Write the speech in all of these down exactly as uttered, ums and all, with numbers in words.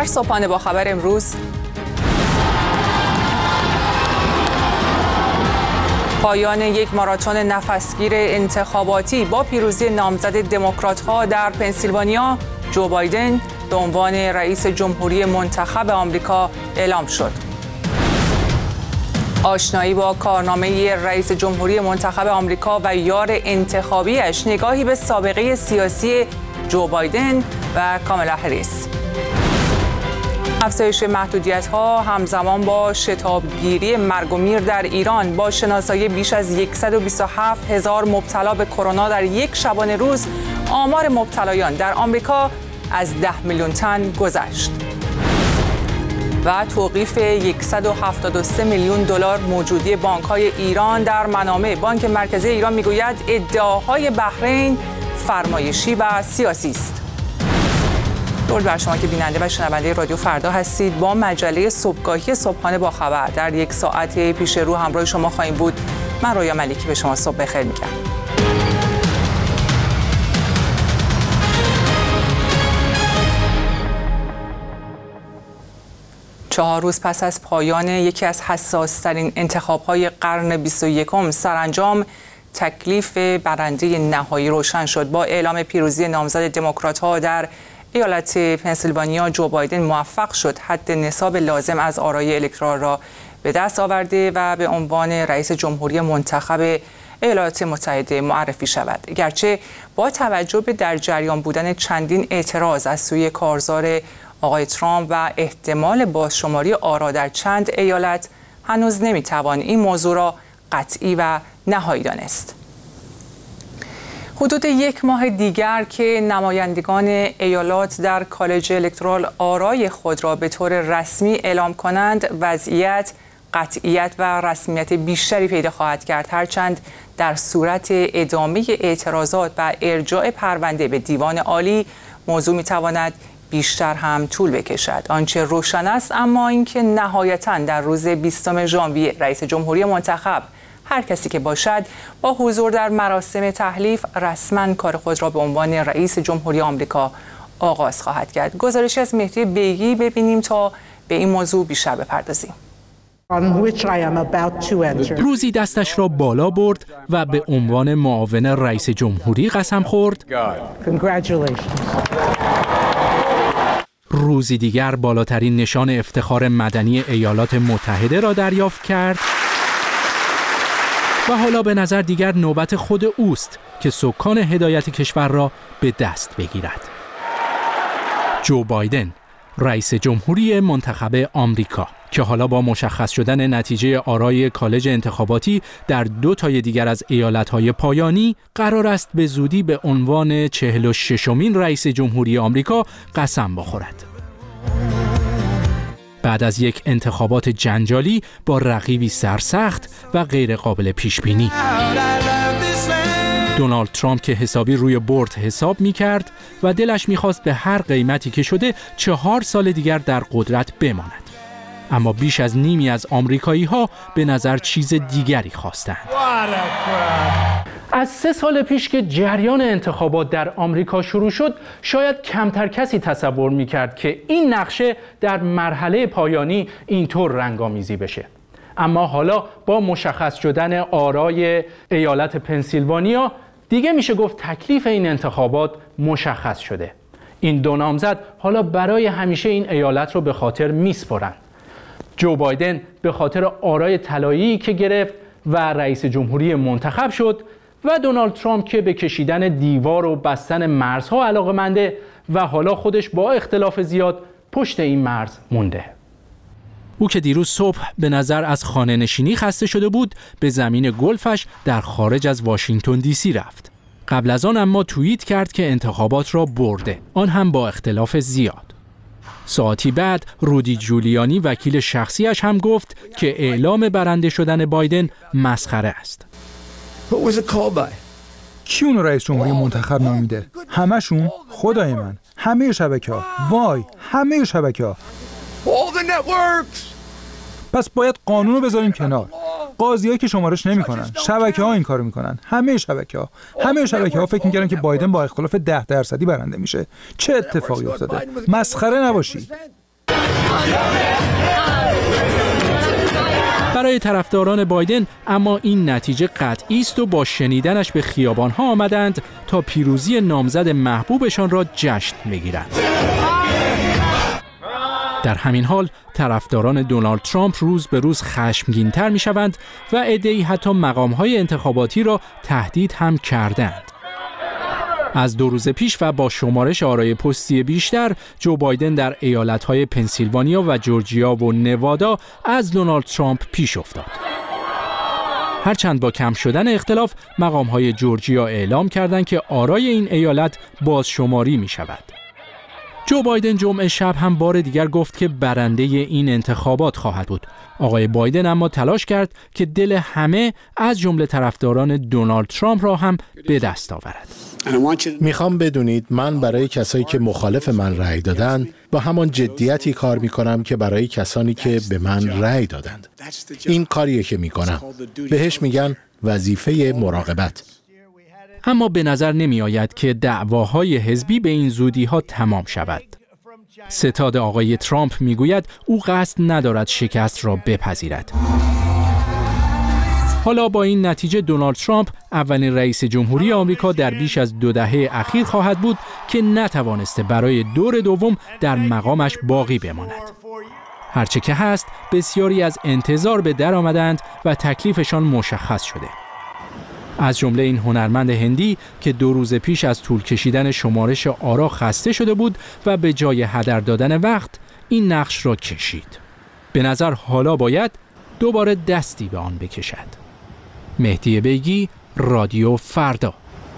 صبحانه با خبر امروز، پایان یک ماراتون نفسگیر انتخاباتی با پیروزی نامزد دموکرات‌ها در پنسیلوانیا، جو بایدن به عنوان رئیس جمهوری منتخب آمریکا اعلام شد. آشنایی با کارنامه رئیس جمهوری منتخب آمریکا و یار انتخابیش، نگاهی به سابقه سیاسی جو بایدن و کامالا هریس. افزایش محدودیت‌ها همزمان با شتابگیری مرگ و میر در ایران با شناسایی بیش از صد و بیست و هفت هزار مبتلا به کرونا در یک شبانه روز، آمار مبتلایان در آمریکا از ده میلیون تن گذشت. و توقیف صد و هفتاد و سه میلیون دلار موجودی بانک‌های ایران در منامه. بانک مرکزی ایران میگوید ادعاهای بحرین فرمایشی و سیاسی است. درود بر شما که بیننده و شنونده رادیو فردا هستید. با مجله صبحگاهی صبحانه با خبر در یک ساعت پیش رو همراه شما خواهیم بود. من رویا ملکی به شما صبح بخیر میگم. چهار روز پس از پایان یکی از حساس‌ترین انتخاب‌های قرن بیست و یکم سرانجام تکلیف برنده نهایی روشن شد. با اعلام پیروزی نامزد دموکرات‌ها در ایالت پنسیلوانیا، جو بایدن موفق شد حد نصاب لازم از آرای الکترال را به دست آورده و به عنوان رئیس جمهوری منتخب ایالات متحده معرفی شود. گرچه با توجه به در جریان بودن چندین اعتراض از سوی کارزار آقای ترامپ و احتمال بازشماری آرا در چند ایالت، هنوز نمیتوان این موضوع را قطعی و نهایی دانست. حدود یک ماه دیگر که نمایندگان ایالات در کالج الکترال آرای خود را به طور رسمی اعلام کنند، وضعیت قطعیت و رسمیت بیشتری پیدا خواهد کرد، هرچند در صورت ادامه اعتراضات و ارجاع پرونده به دیوان عالی موضوع میتواند بیشتر هم طول بکشد. آنچه روشن است اما اینکه نهایتاً در روز بیستم ژانویه رئیس جمهوری منتخب، هر کسی که باشد، با حضور در مراسم تحلیف رسما کار خود را به عنوان رئیس جمهوری آمریکا آغاز خواهد کرد. گزارشی از مهدی بیگی ببینیم تا به این موضوع بیشتر بپردازیم. روزی دستش را بالا برد و به عنوان معاون رئیس جمهوری قسم خورد. روزی دیگر بالاترین نشان افتخار مدنی ایالات متحده را دریافت کرد و حالا به نظر دیگر نوبت خود اوست که سکان هدایت کشور را به دست بگیرد. جو بایدن، رئیس جمهوری منتخب آمریکا، که حالا با مشخص شدن نتیجه آرای کالج انتخاباتی در دو تای دیگر از ایالت‌های پایانی، قرار است به زودی به عنوان چهل و ششمین رئیس جمهوری آمریکا قسم بخورد. بعد از یک انتخابات جنجالی با رقیبی سرسخت و غیر قابل پیش بینی، دونالد ترامپ که حسابی روی برد حساب می کرد و دلش می خواست به هر قیمتی که شده چهار سال دیگر در قدرت بماند. اما بیش از نیمی از آمریکایی ها به نظر چیز دیگری خواستند. از سه سال پیش که جریان انتخابات در آمریکا شروع شد، شاید کمتر کسی تصور می‌کرد که این نقشه در مرحله پایانی اینطور رنگامیزی بشه. اما حالا با مشخص شدن آرای ایالت پنسیلوانیا، دیگه میشه گفت تکلیف این انتخابات مشخص شده. این دو نامزد حالا برای همیشه این ایالت رو به خاطر میسپرند. جو بایدن به خاطر آرای طلایی که گرفت و رئیس جمهوری منتخب شد، و دونالد ترامپ که به کشیدن دیوار و بستن مرزها علاقه‌منده و حالا خودش با اختلاف زیاد پشت این مرز مونده. او که دیروز صبح به نظر از خانه نشینی خسته شده بود، به زمین گلفش در خارج از واشنگتن دی سی رفت. قبل از آن اما توییت کرد که انتخابات را برده، آن هم با اختلاف زیاد. ساعتی بعد رودی جولیانی وکیل شخصیش هم گفت که اعلام برنده شدن بایدن مسخره است. کی اونو رئیس جمهوری منتخب نامیده؟ همشون؟ خدای من، همه شبکه‌ها، وای، همه شبکه‌ها. پس باید قانون رو بذاریم کنار. قاضی‌ها که شمارش نمی‌کنن، شبکه‌ها این کارو می‌کنن. همه شبکه‌ها، همه شبکه‌ها فکر می‌کردن که بایدن با اختلاف ده درصدی برنده میشه. چه اتفاقی افتاده؟ مسخره نباشید. برای طرفداران بایدن اما این نتیجه قطعی است و با شنیدنش به خیابان‌ها آمدند تا پیروزی نامزد محبوبشان را جشن بگیرند. در همین حال طرفداران دونالد ترامپ روز به روز خشمگین‌تر می‌شوند و عده‌ای حتی مقام‌های انتخاباتی را تهدید هم کردند. از دو روز پیش و با شمارش آرای پستی بیشتر، جو بایدن در ایالت‌های پنسیلوانیا و جورجیا و نوادا از دونالد ترامپ پیش افتاد. هرچند با کم شدن اختلاف، مقام‌های جورجیا اعلام کردند که آرای این ایالت بازشماری می‌شود. جو بایدن جمعه شب هم بار دیگر گفت که برنده این انتخابات خواهد بود. آقای بایدن اما تلاش کرد که دل همه از جمله طرفداران دونالد ترامپ را هم به دست آورد. میخوام بدونید من برای کسایی که مخالف من رأی دادن با همان جدیتی کار میکنم که برای کسانی که به من رأی دادند. این کاریه که میکنم. بهش میگن وظیفه مراقبت. اما به نظر نمی آید که دعواهای حزبی به این زودی ها تمام شود. ستاد آقای ترامپ میگوید او قصد ندارد شکست را بپذیرد. حالا با این نتیجه دونالد ترامپ اولین رئیس جمهوری آمریکا در بیش از دو دهه اخیر خواهد بود که نتوانسته برای دور دوم در مقامش باقی بماند. هرچه که هست، بسیاری از انتظار به در آمدند و تکلیفشان مشخص شده. از جمله این هنرمند هندی که دو روز پیش از طول کشیدن شمارش آرا خسته شده بود و به جای هدر دادن وقت این نقش را کشید. به نظر حالا باید دوباره دستی به آن بکشد. مهدی بیگی، رادیو فردا.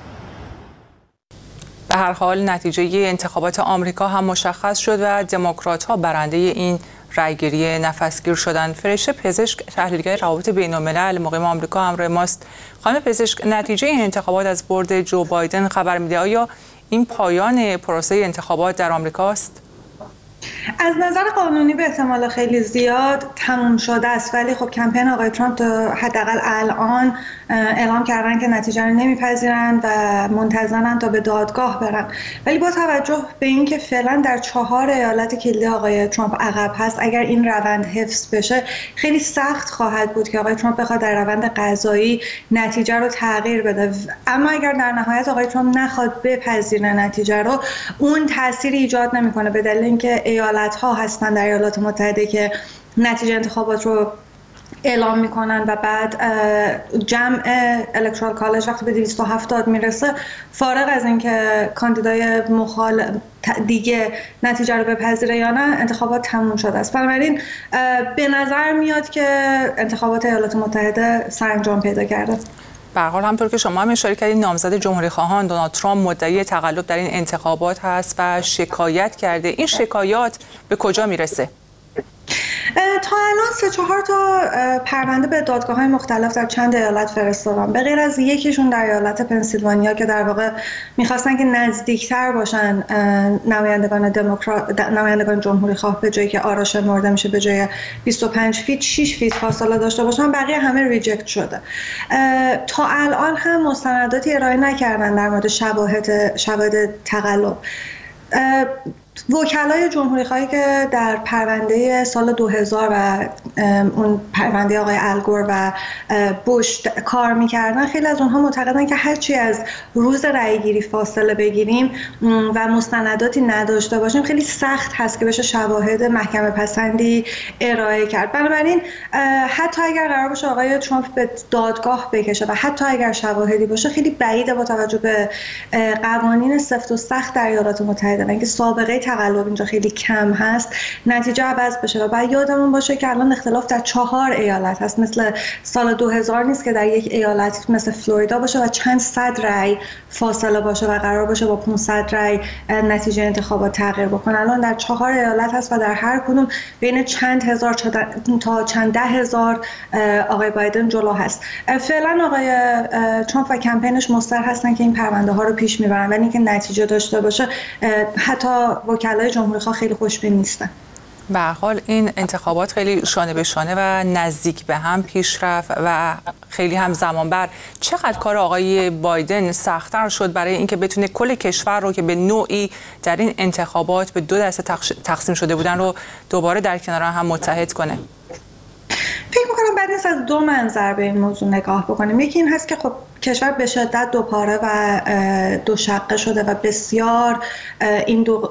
به هر حال نتیجه انتخابات آمریکا هم مشخص شد و دموکرات‌ها برنده این رأیگیری نفسگیر شدند. فرشته پزشک، تحلیلگر روابط بین‌الملل مقیم آمریکا همراه ماست. خانم پزشک، نتیجه این انتخابات از برد جو بایدن خبر میده. آیا این پایان پروسه انتخابات در آمریکا است؟ از نظر قانونی به احتمال خیلی زیاد تموم شده است، ولی خب کمپین آقای ترامپ تا حداقل الان اعلام کردن که نتیجه رو نمیپذیرن و منتظرن تا به دادگاه برن. ولی با توجه به اینکه فعلا در چهار ایالت کلیدی آقای ترامپ عقب هست، اگر این روند حفظ بشه خیلی سخت خواهد بود که آقای ترامپ بخواد در روند قضایی نتیجه رو تغییر بده. اما اگر در نهایت آقای ترامپ نخواد بپذیره نتیجه رو، اون تأثیری ایجاد نمیکنه، به دلیل اینکه ایالت ها هستن در ایالات متحده که نتیجه انتخابات رو اعلام میکنن و بعد جمع الکترال کالج وقتی به دویست و هفتاد میرسه، فارغ از اینکه کاندیدای مخالف دیگه نتیجه رو بپذیره یا نه، انتخابات تموم شده است. بنابراین به نظر میاد که انتخابات ایالات متحده سرانجام پیدا کرده. به هر حال همونطور که شما هم اشاره کردید، نامزد جمهوری خواهان دونالد ترامپ مدعی تقلب در این انتخابات هست و شکایت کرده. این شکایات به کجا میرسه؟ تا الان سه چهار تا پرونده به دادگاه‌های مختلف در چند ایالت فرستادن، به غیر از یکیشون در ایالت پنسیلوانیا که در واقع می‌خواستن که نزدیکتر باشن نمایندگان دموکرات نمایندگان جمهوری خواه، به جایی که آرا شمرده میشه به جای بیست و پنج فیت شش فیت فاصله داشته باشن، بقیه همه ریجکت شده. تا الان هم مستنداتی ارائه نکردن در مورد شواهد شواهد تقلب. وکلای جمهوری خواهی که در پرونده سال دو هزار و اون پرونده آقای الگور و بوش کار میکردن، خیلی از اونها معتقدن که هرچی از روز رأیگیری فاصله بگیریم و مستنداتی نداشته باشیم، خیلی سخت هست که بشه شواهد محکمه پسندی ارائه کرد. بنابراین حتی اگر قرار باشه آقای ترامپ به دادگاه بکشه و حتی اگر شواهدی باشه، خیلی بعیده با توجه به قوانین سفت و سخت در ایالات متحده که سابقه تقلب اینجا خیلی کم هست، نتیجه عوض بشه. و باید یادمون باشه که الان اختلاف در چهار ایالت هست، مثل سال دو هزار نیست که در یک ایالت مثل فلوریدا باشه و چند صد رأی فاصله باشه و قرار باشه با پانصد رأی نتیجه انتخابات تغییر بکنه. الان در چهار ایالت هست و در هر کدوم بین چند هزار تا چند ده هزار آقای بایدن جلو هست. فعلا آقای ترامپ و کمپینش مصر هستن که این پرونده ها رو پیش میبرن، ولی اینکه نتیجه داشته باشه حتی وکلای جمهوری خواه خیلی خوشبین نیستن. به هر حال این انتخابات خیلی شانه به شانه و نزدیک به هم پیش رفت و خیلی هم زمان بر. چقدر کار آقای بایدن سخت‌تر شد برای اینکه بتونه کل کشور رو که به نوعی در این انتخابات به دو دسته تقسیم شده بودن رو دوباره در کنار هم متحد کنه؟ فکر می‌کنم بعد نیست از دو منظر به این موضوع نگاه بکنیم. یکی این هست که خب کشور به شدت دو پاره و دو شقه شده و بسیار این دو,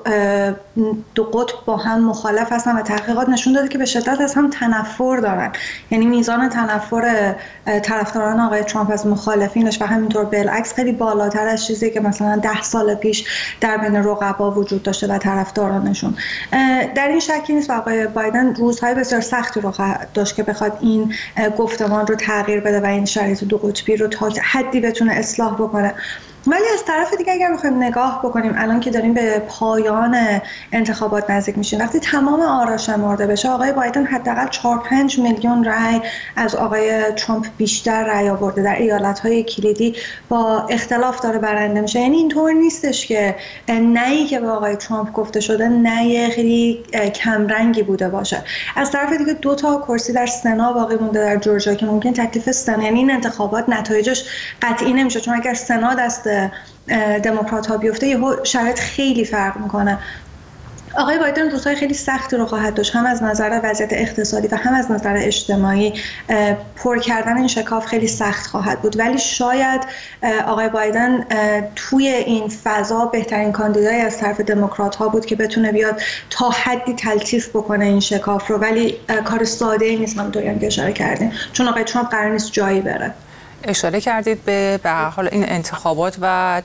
دو قطب با هم مخالف هستن و تحقیقات نشون داده که به شدت از هم تنفر دارن. یعنی میزان تنفر طرفداران آقای ترامپ از مخالفینش و همینطور بالعکس خیلی بالاتر از چیزی که مثلا ده سال پیش در بین رقبا وجود داشته و طرفدارانشون. در این شکی نیست و آقای بایدن روزهای بسیار سختی رو داشت که بخواد این گفتمان رو تغییر بده و این شرایط دو قطبی رو تا حدی بتونه اصلاح بکنه. ولی از طرف دیگه اگر بخوایم نگاه بکنیم الان که داریم به پایان انتخابات نزدیک میشیم، وقتی تمام آرا شمرده بشه آقای بایدن حداقل چهار پنج میلیون رأی از آقای ترامپ بیشتر رأی آورده، در ایالت‌های کلیدی با اختلاف داره برنده میشه. یعنی اینطور نیستش که نهی که به آقای ترامپ گفته شده نه خیلی کمرنگی بوده باشه. از طرف دیگه دو تا کرسی در سنا باقی مونده در جورجیا که ممکن تکلیف سنا، یعنی این انتخابات نتایجش قطعی نمیشه، چون اگر سنا دست دموکرات ها بیفته یه شرایط خیلی فرق میکنه. آقای بایدن روزهای خیلی سختی رو خواهد داشت، هم از نظر وضعیت اقتصادی و هم از نظر اجتماعی. پر کردن این شکاف خیلی سخت خواهد بود، ولی شاید آقای بایدن توی این فضا بهترین کاندیدای از طرف دموکرات ها بود که بتونه بیاد تا حدی تلطیف بکنه این شکاف رو، ولی کار ساده ای نیست. همونطوری هم که اشاره کردیم، چون آقای ترامپ قرار نیست جایی بره. اشاره کردید به به هر حال این انتخابات و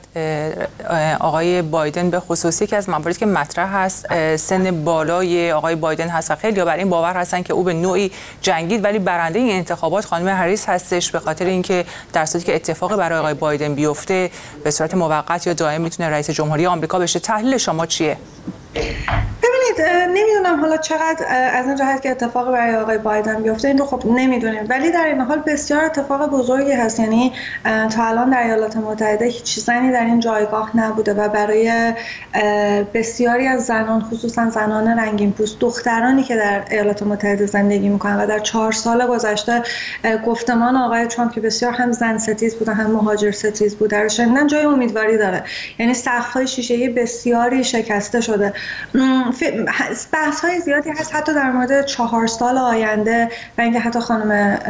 آقای بایدن به خصوصی که از مواردی که مطرح هست سن بالای آقای بایدن هست و خیلی بر این باور هستن که او به نوعی جنگید، ولی برنده این انتخابات خانم هریس هستش، به خاطر اینکه در صورتی که اتفاقی برای آقای بایدن بیفته به صورت موقت یا دائم میتونه رئیس جمهوری آمریکا بشه. تحلیل شما چیه؟ ببینید، نمیدونم حالا چقدر از این جهت که اتفاق برای آقای بایدن بیفته این رو خب نمیدونیم، ولی در این حال بسیار اتفاق بزرگی هست. یعنی تا الان در ایالات متحده هیچ زنی در این جایگاه نبوده و برای بسیاری از زنان، خصوصا زنان رنگین پوست، دخترانی که در ایالات متحده زندگی میکنن و در چهار سال گذشته گفتمان آقای ترامپ که بسیار هم زن ستیز بوده هم مهاجر ستیز بوده رو شنیدن، جای امیدواری داره. یعنی سقف‌های شیشه‌ای بسیاری شکسته شده. بحث‌های زیادی هست حتی در مورد چهار سال آینده و اینکه حتی خانم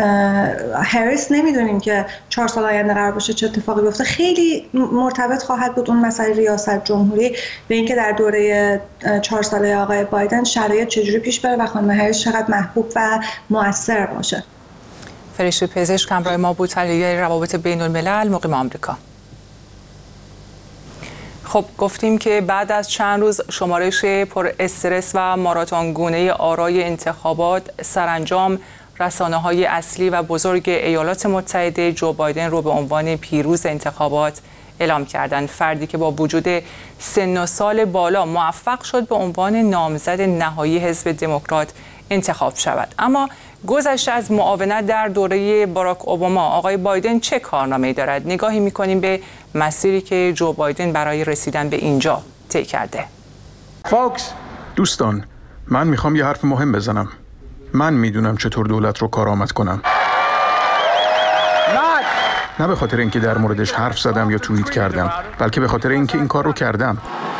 هریس نمیدونیم که چهار سال آینده قرار باشه چه اتفاقی بیفته. خیلی مرتبط خواهد بود اون مسئله ریاست جمهوری به اینکه در دوره چهار ساله آقای بایدن شرایط چجوری پیش بره و خانم هریس چقدر محبوب و مؤثر باشه. فرشته پزشک همراه ما بود، تحلیلگر روابط بین الملل مقیم آمریکا. خب گفتیم که بعد از چند روز شمارش پر استرس و ماراتونگونه آرای انتخابات، سرانجام رسانه‌های اصلی و بزرگ ایالات متحده جو بایدن رو به عنوان پیروز انتخابات اعلام کردند. فردی که با وجود سن و سال بالا موفق شد به عنوان نامزد نهایی حزب دموکرات انتخاب شود. اما گذشته از معاونت در دوره باراک اوباما، آقای بایدن چه کارنامه‌ای دارد؟ نگاهی می‌کنیم به مسیری که جو بایدن برای رسیدن به اینجا طی کرده. دوستان، من میخوام یه حرف مهم بزنم. من میدونم چطور دولت رو کارآمد کنم. نه به خاطر اینکه در موردش حرف زدم یا توییت کردم، بلکه به خاطر اینکه این کار رو کردم.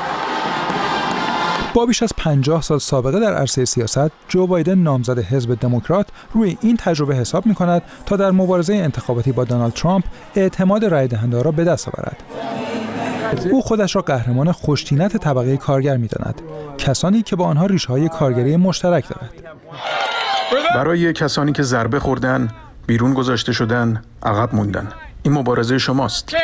با بیش از پنجاه سال سابقه در عرصه سیاست، جو بایدن نامزد حزب دموکرات روی این تجربه حساب می‌کند تا در مبارزه انتخاباتی با دونالد ترامپ اعتماد رای دهنده‌ها را به دست آورد. او خودش را قهرمان خوش‌طینت طبقه کارگر می‌داند، کسانی که با آنها ریشه‌های کارگری مشترک دارد. برای کسانی که ضربه خوردن، بیرون گذاشته شدن، عقب موندن. این مبارزه شماست.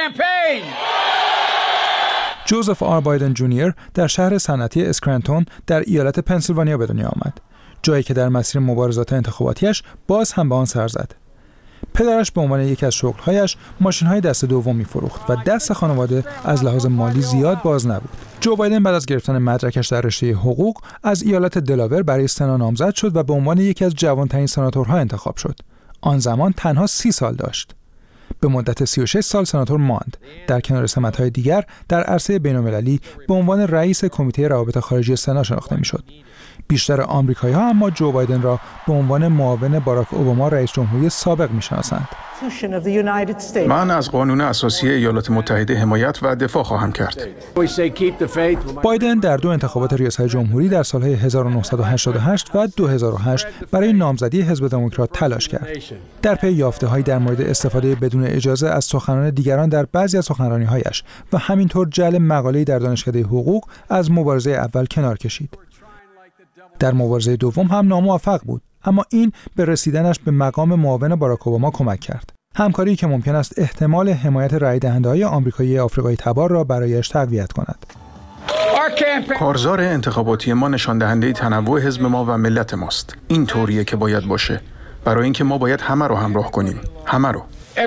جوزف آر بایدن جونیور در شهر صنعتی اسکرانتون در ایالت پنسیلوانیا به دنیا آمد، جایی که در مسیر مبارزات انتخاباتیش باز هم به آن سر زد. پدرش به عنوان یکی از شغل‌هایش ماشین‌های دست دوم می‌فروخت و دست خانواده از لحاظ مالی زیاد باز نبود. جو بایدن بعد از گرفتن مدرکش در رشته حقوق از ایالت دلاور برای سنا نامزد شد و به عنوان یکی از جوان‌ترین سناتورها انتخاب شد. آن زمان تنها سی سال داشت. به مدت سی و شش سال سناتور ماند. در کنار سمت‌های دیگر در عرصه بین‌المللی به عنوان رئیس کمیته روابط خارجی سنا شناخته می‌شد. بیشتر آمریکایی‌ها اما جو بایدن را به عنوان معاون باراک اوباما رئیس جمهوری سابق می‌شناسند. من از قانون اساسی ایالات متحده حمایت و دفاع خواهم کرد. بایدن در دو انتخابات ریاست جمهوری در سالهای هزار و نهصد و هشتاد و هشت و دو هزار و هشت برای نامزدی حزب دموکرات تلاش کرد. در پی یافته‌هایی در مورد استفاده بدون اجازه از سخنان دیگران در بعضی از سخنرانی‌هایش و همینطور جعل مقاله‌ای در دانشکده حقوق از مبارزه اول کنار کشید. در مبارزه دوم هم ناموفق بود، اما این به رسیدنش به مقام معاون باراک اوباما کمک کرد. همکاری که ممکن است احتمال حمایت رای دهنده‌های آمریکایی آفریقایی تبار را برایش تقویت کند. کارزار انتخاباتی ما نشان دهنده تنوع حزب ما و ملت ماست. این طوریه که باید باشه. برای اینکه ما باید همه رو همراه کنیم. همه رو.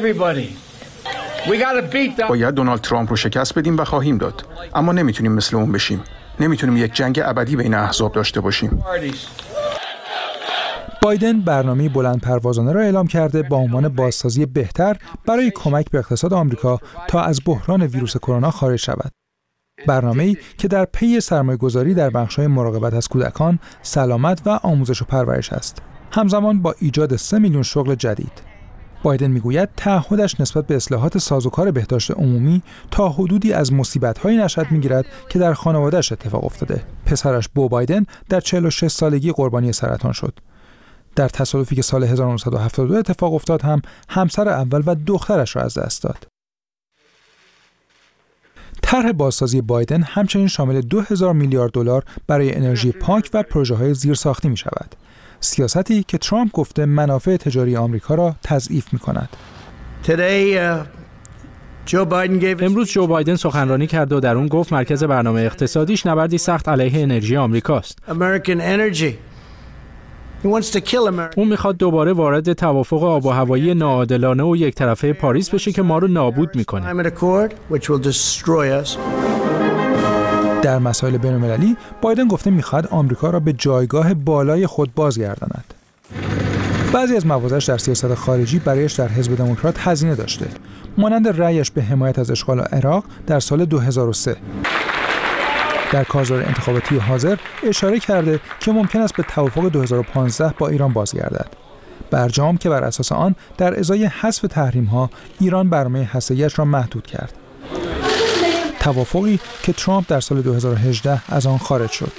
باید دونالد ترامپ رو شکست بدیم و خواهیم داد. اما نمیتونیم مثل اون بشیم. نمیتونیم یک جنگ ابدی بین احزاب داشته باشیم. بایدن برنامه‌ای بلند پروازانه را اعلام کرده با عنوان بازسازی بهتر برای کمک به اقتصاد آمریکا تا از بحران ویروس کرونا خارج شود. برنامه‌ای که در پی سرمایه‌گذاری در بخش‌های مراقبت از کودکان، سلامت و آموزش و پرورش است. همزمان با ایجاد سه میلیون شغل جدید. بایدن میگوید تعهدش نسبت به اصلاحات سازوکار بهداشت عمومی تا حدودی از مصیبت‌هایی نشأت می‌گیرد که در خانواده‌اش اتفاق افتاده. پسرش بو بایدن در چهل و شش سالگی قربانی سرطان شد. در تصادفی که سال هزار و نهصد و هفتاد و دو اتفاق افتاد هم همسر اول و دخترش را از دست داد. طرح بازسازی بایدن همچنین شامل دو هزار میلیارد دلار برای انرژی پاک و پروژه‌های زیرساختی می‌شود. سیاستی که ترامپ گفته منافع تجاری آمریکا را تضعیف می‌کند. امروز جو بایدن سخنرانی کرد و در اون گفت مرکز برنامه اقتصادیش نبردی سخت علیه انرژی آمریکاست. اون میخواد دوباره وارد توافق آب و هوایی ناعادلانه و یک طرفه پاریس بشه که ما رو نابود میکنه. در مسائل بین‌المللی بایدن گفته میخواد آمریکا را به جایگاه بالای خود بازگرداند. بعضی از موازش در سیاست خارجی برایش در حزب دموکرات هزینه داشته، مانند رأیش به حمایت از اشغال عراق در سال دو هزار و سه. در کارزار انتخاباتی حاضر اشاره کرده که ممکن است به توافق دو هزار و پانزده با ایران بازگردد. برجام که بر اساس آن در ازای حذف تحریم‌ها ایران برنامه هسته‌ای‌اش را محدود کرد. توافقی که ترامپ در سال دو هزار و هجده از آن خارج شد.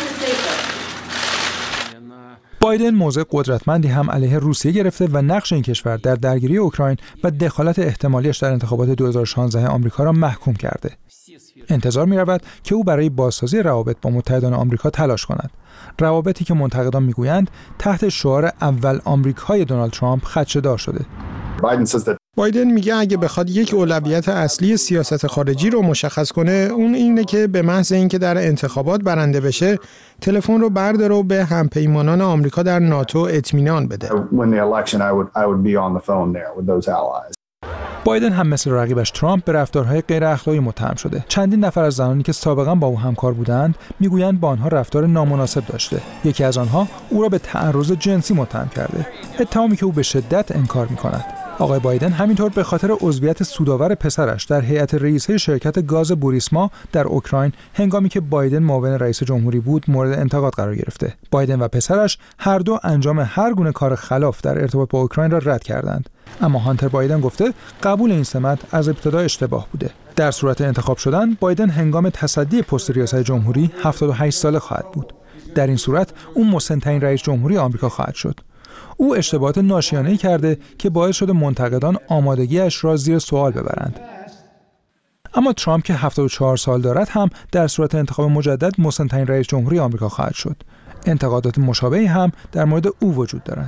بایدن موضع قدرتمندی هم علیه روسیه گرفته و نقش این کشور در درگیری اوکراین و دخالت احتمالیش در انتخابات دو هزار و شانزده آمریکا را محکوم کرده. انتظار می‌رود که او برای بازسازی روابط با متحدان آمریکا تلاش کند. روابطی که منتقدان می‌گویند تحت شعار اول آمریکای دونالد ترامپ خدشه‌دار شده. بایدن میگه اگه بخواد یک اولویت اصلی سیاست خارجی رو مشخص کنه، اون اینه که به محض اینکه در انتخابات برنده بشه، تلفن رو برداره و به همپیمانان آمریکا در ناتو اطمینان بده. بایدن هم مثل رقیبش ترامپ به رفتارهای غیر اخلاقی متهم شده. چندین نفر از زنانی که سابقا با او همکار بودند میگویند با آنها رفتار نامناسب داشته. یکی از آنها او را به تعرض جنسی متهم کرده، اتهامی که او به شدت انکار می‌کند. آقای بایدن همینطور به خاطر عضویت سودآور پسرش در هیئت رئیسه شرکت گاز بوریسما در اوکراین هنگامی که بایدن معاون رئیس جمهوری بود مورد انتقاد قرار گرفته. بایدن و پسرش هر دو انجام هر گونه کار خلاف در ارتباط با اوکراین را رد کردند. اما هانتر بایدن گفته قبول این سمت از ابتدا اشتباه بوده. در صورت انتخاب شدن بایدن هنگام تصدی پست ریاست جمهوری هفتاد و هشت ساله خواهد بود. در این صورت او مسن‌ترین رئیس جمهوری آمریکا خواهد شد. او اشتباهات ناشیانه‌ای کرده که باعث شده منتقدان آمادگیش را زیر سوال ببرند. اما ترامپ که هفتاد و چهار سال دارد هم در صورت انتخاب مجدد مسن‌ترین رئیس جمهوری آمریکا خواهد شد. انتقادات مشابهی هم در مورد او وجود دارد.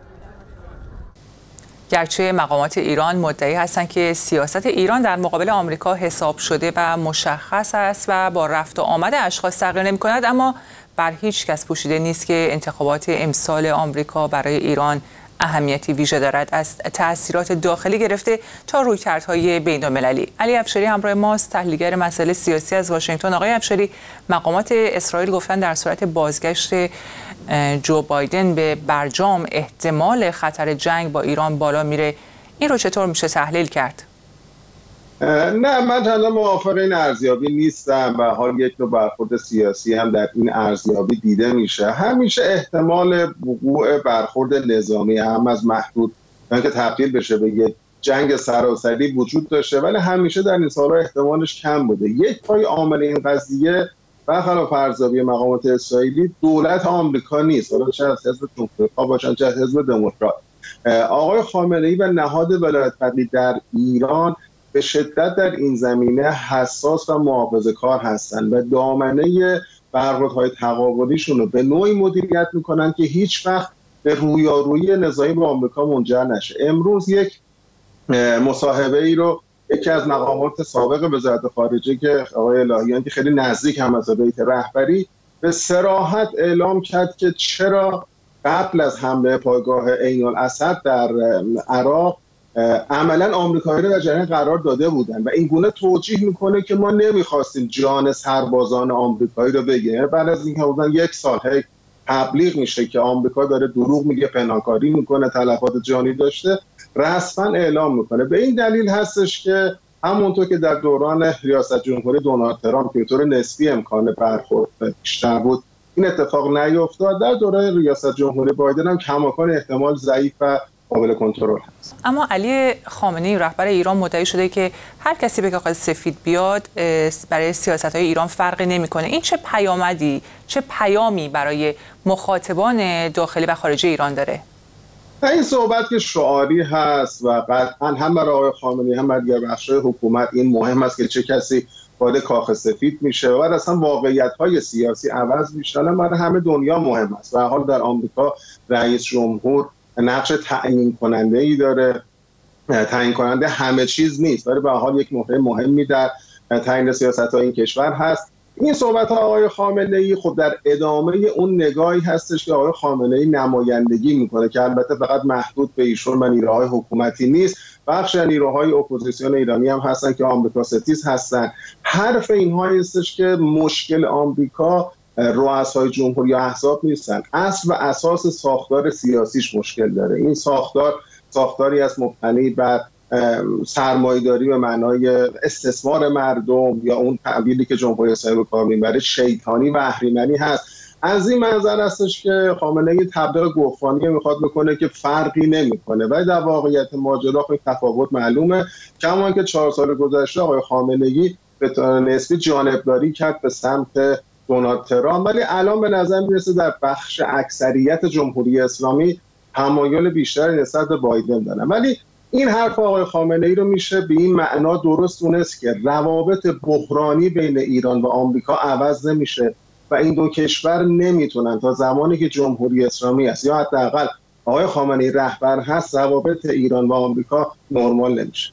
گرچه مقامات ایران مدعی هستند که سیاست ایران در مقابل آمریکا حساب شده و مشخص است و با رفت و آمد اشخاص تغییر نمی‌کند، اما بر هیچ کس پوشیده نیست که انتخابات امسال آمریکا برای ایران اهمیتی ویژه دارد، از تأثیرات داخلی گرفته تا رویکردهای بین‌المللی. علی افشاری همراه ماست، تحلیلگر مسائل سیاسی از واشنگتن. آقای افشاری، مقامات اسرائیل گفتن در صورت بازگشت جو بایدن به برجام احتمال خطر جنگ با ایران بالا میره. این رو چطور میشه تحلیل کرد؟ نه، من چندان موافق این ارزیابی نیستم و حال یک نوع برخورد سیاسی هم در این ارزیابی دیده میشه. همیشه احتمال وقوع برخورد نظامی هم از محدود که تبدیل بشه به یک جنگ سراسری وجود داشته، ولی همیشه در این سال‌ها احتمالش کم بوده. یک پای عامل این قضیه برخلاف ارزیابی مقامات اسرائیلی دولت آمریکا نیست، حالا چه از حزب جمهوری‌خواه باشن چه از حزب دموکرات. آقای خامنه‌ای و نهاد ولایت فقیه در ایران به شدت در این زمینه حساس و محافظه‌کار هستند و دامنه برخوردهای تقابلیشون رو به نوعی مدیریت میکنن که هیچ وقت به رویارویی نظامی با آمریکا منجر نشه. امروز یک مصاحبه ای رو یکی از مقامات سابق وزارت خارجه که آقای الهیان که خیلی نزدیک هم از بیت رهبری به صراحت اعلام کرد که چرا قبل از حمله پایگاه عین الاسد در عراق عملا آمریکایی‌ها در جریان قرار داده بودن و این گونه توجیه میکنه که ما نمیخواستیم جان سربازان آمریکایی رو بگیریم. بعد از اینکه حدوداً یک سال هی تبلیغ میشه که آمریکا داره دروغ میگه، پنهانکاری میکنه، تلفات جانی داشته، رسما اعلام میکنه. به این دلیل هستش که همونطور که در دوران ریاست جمهوری دونالد ترامپ که به طور نسبی امکان برخورد بیشتر بود این اتفاق نیفتاد، در دوران ریاست جمهوری بایدن هم کماکان احتمال ضعیف و قابل کنترل هست. اما علی خامنه‌ای رهبر ایران مدعی شده که هر کسی به کاغذ سفید بیاد برای سیاست‌های ایران فرقی نمی‌کنه. این چه پیامدی، چه پیامی برای مخاطبان داخلی و خارجی ایران داره؟ این صحبت که شعاری هست و قطعاً هم برای آقای خامنه‌ای هم برای دیگر بخش‌های حکومت این مهم است که چه کسی وارد کاخ سفید میشه و اصلا واقعیت‌های سیاسی عوض میشن. برای همه دنیا مهم است. به هر حال در آمریکا رئیس جمهور نقش تعیین کننده ای داره. تعیین کننده همه چیز نیست، ولی به هر حال یک نقطه مهمی در تعیین سیاست‌های این کشور هست. این صحبت آقای خامنه‌ای خب در ادامه اون نگاهی هستش که آقای خامنه‌ای نمایندگی میکنه که البته فقط محدود به ایشون و نیروهای حکومتی نیست، بخش نیروهای اپوزیسیون ایرانی هم هستن که آمریکا ستیز هستن. حرف اینها هستش که مشکل آمریکا رؤسای جمهوری یا احزاب نیستن، اصل و اساس ساختار سیاسیش مشکل داره. این ساختار ساختاری است مبتنی بر سرمایه‌داری به معنای استثمار مردم یا اون تعبیری که جمهوری اسلامی به کار میبره شیطانی و اهریمنی هست. از این منظر هستش که خامنه‌ای تبلیغ گفتمانی میخواد بکنه که فرقی نمیکنه، ولی در واقعیت ماجرا خیلی تفاوت معلومه. کما که چهار سال گذشته آقای خامنه‌ای به طور نسبی جانبداری کرد به سمت دونالد ترامپ، ولی الان به نظر میرسه در بخش اکثریت جمهوری اسلامی تمایل بیشتری نسبت به بایدن دارن. ولی این حرف آقای خامنه‌ای رو میشه به این معنا درست دونست که روابط بحرانی بین ایران و آمریکا عوض نمیشه و این دو کشور نمیتونن تا زمانی که جمهوری اسلامی است یا حداقل آقای خامنه‌ای رهبر هست روابط ایران و آمریکا نرمال نمیشه.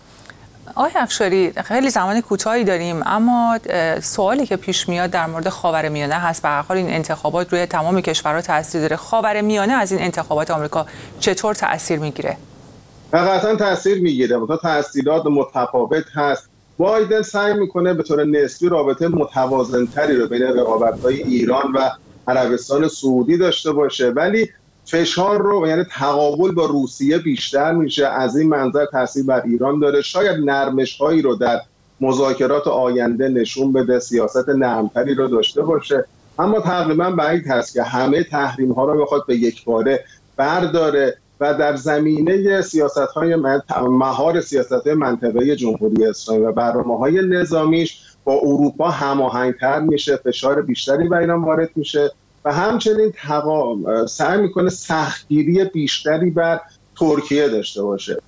آقای افشاری، خیلی زمان کوتاهی داریم، اما سوالی که پیش میاد در مورد خاورمیانه هست. به هر حال این انتخابات روی تمام کشورها تاثیر داره. خاورمیانه از این انتخابات آمریکا چطور تاثیر میگیره؟ قطعا تاثیر میگیره، منتها تاثیرات متفاوت هست. بایدن سعی میکنه به طور نسبی رابطه متوازن‌تری رو بین رقابت‌های ایران و عربستان سعودی داشته باشه، ولی فشار رو یعنی تقابل با روسیه بیشتر میشه. از این منظر تاثیر بر ایران داره. شاید نرمش‌هایی رو در مذاکرات آینده نشون بده، سیاست نرمتری رو داشته باشه، اما تقریبا بعید هست که همه تحریم‌ها رو بخواد به یک باره برداره و در زمینه سیاست‌های مهار سیاست‌های منطقه‌ای جمهوری اسلامی و برنامه‌های نظامیش با اروپا هماهنگ‌تر میشه، فشار بیشتری بر ایران وارد میشه و همچنین تقام سعی میکنه سختگیری بیشتری بر ترکیه داشته باشه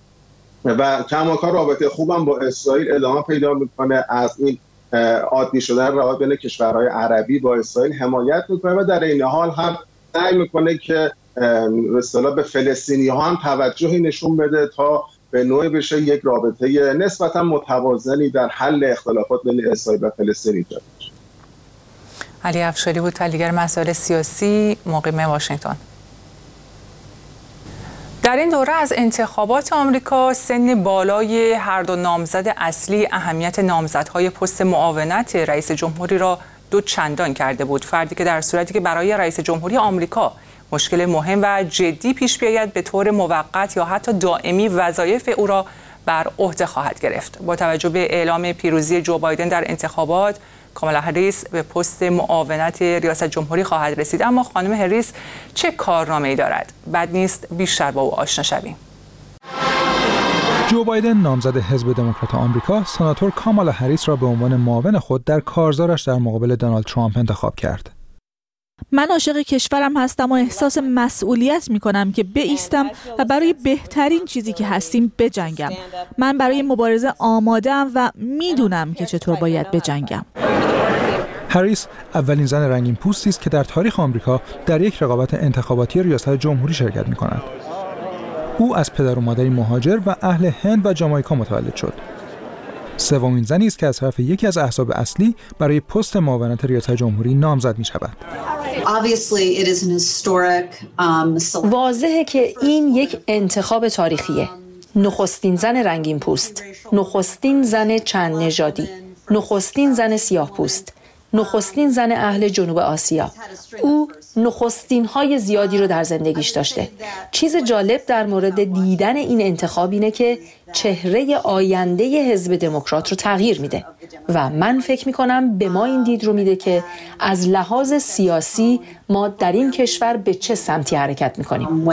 و کماکان رابطه خوبم با اسرائیل ادامه پیدا میکنه. از این عادی شدن روابط بین کشورهای عربی با اسرائیل حمایت میکنه و در این حال هم سعی میکنه که به اصطلاح به فلسطینی ها هم توجهی نشون بده تا به نوعی بشه یک رابطه نسبتا متوازنی در حل اختلافات بین اسرائیل و فلسطین ایجاد بشه. علی افشاری بود، تحلیلگر مسائل سیاسی، مقیم واشنگتن. در این دوره از انتخابات آمریکا سن بالای هر دو نامزد اصلی اهمیت نامزدهای پست معاونت رئیس جمهوری را دو چندان کرده بود. فردی که در صورتی که برای رئیس جمهوری آمریکا مشکل مهم و جدی پیش بیاید به طور موقت یا حتی دائمی وظایف او را بر عهده خواهد گرفت. با توجه به اعلام پیروزی جو بایدن در انتخابات، کامالا هریس به پست معاونت ریاست جمهوری خواهد رسید. اما خانم هریس چه کارنامه‌ای دارد؟ بد نیست بیشتر با او آشنا شویم. جو بایدن نامزد حزب دموکرات آمریکا سناتور کامالا هریس را به عنوان معاون خود در کارزارش در مقابل دونالد ترامپ انتخاب کرد. من عاشق کشورم هستم و احساس مسئولیت می‌کنم که بایستم و برای بهترین چیزی که هستیم بجنگم. من برای مبارزه آماده‌ام و میدونم که چطور باید بجنگم. هریس اولین زن رنگین پوستی است که در تاریخ آمریکا در یک رقابت انتخاباتی ریاست جمهوری شرکت می‌کند. او از پدر و مادری مهاجر و اهل هند و جامائیکا متولد شد. سومین زنی است که از طرف یکی از احزاب اصلی برای پست معاونت ریاست جمهوری نامزد می‌شود. واضحه که این یک انتخاب تاریخیه. نخستین زن رنگین پوست، نخستین زن چند نژادی، نخستین زن سیاه پوست، نخستین زن اهل جنوب آسیا. او نخستین های زیادی رو در زندگیش داشته. چیز جالب در مورد دیدن این انتخاب اینه که چهره آینده حزب دموکرات رو تغییر میده و من فکر میکنم به ما این دید رو میده که از لحاظ سیاسی ما در این کشور به چه سمتی حرکت میکنیم.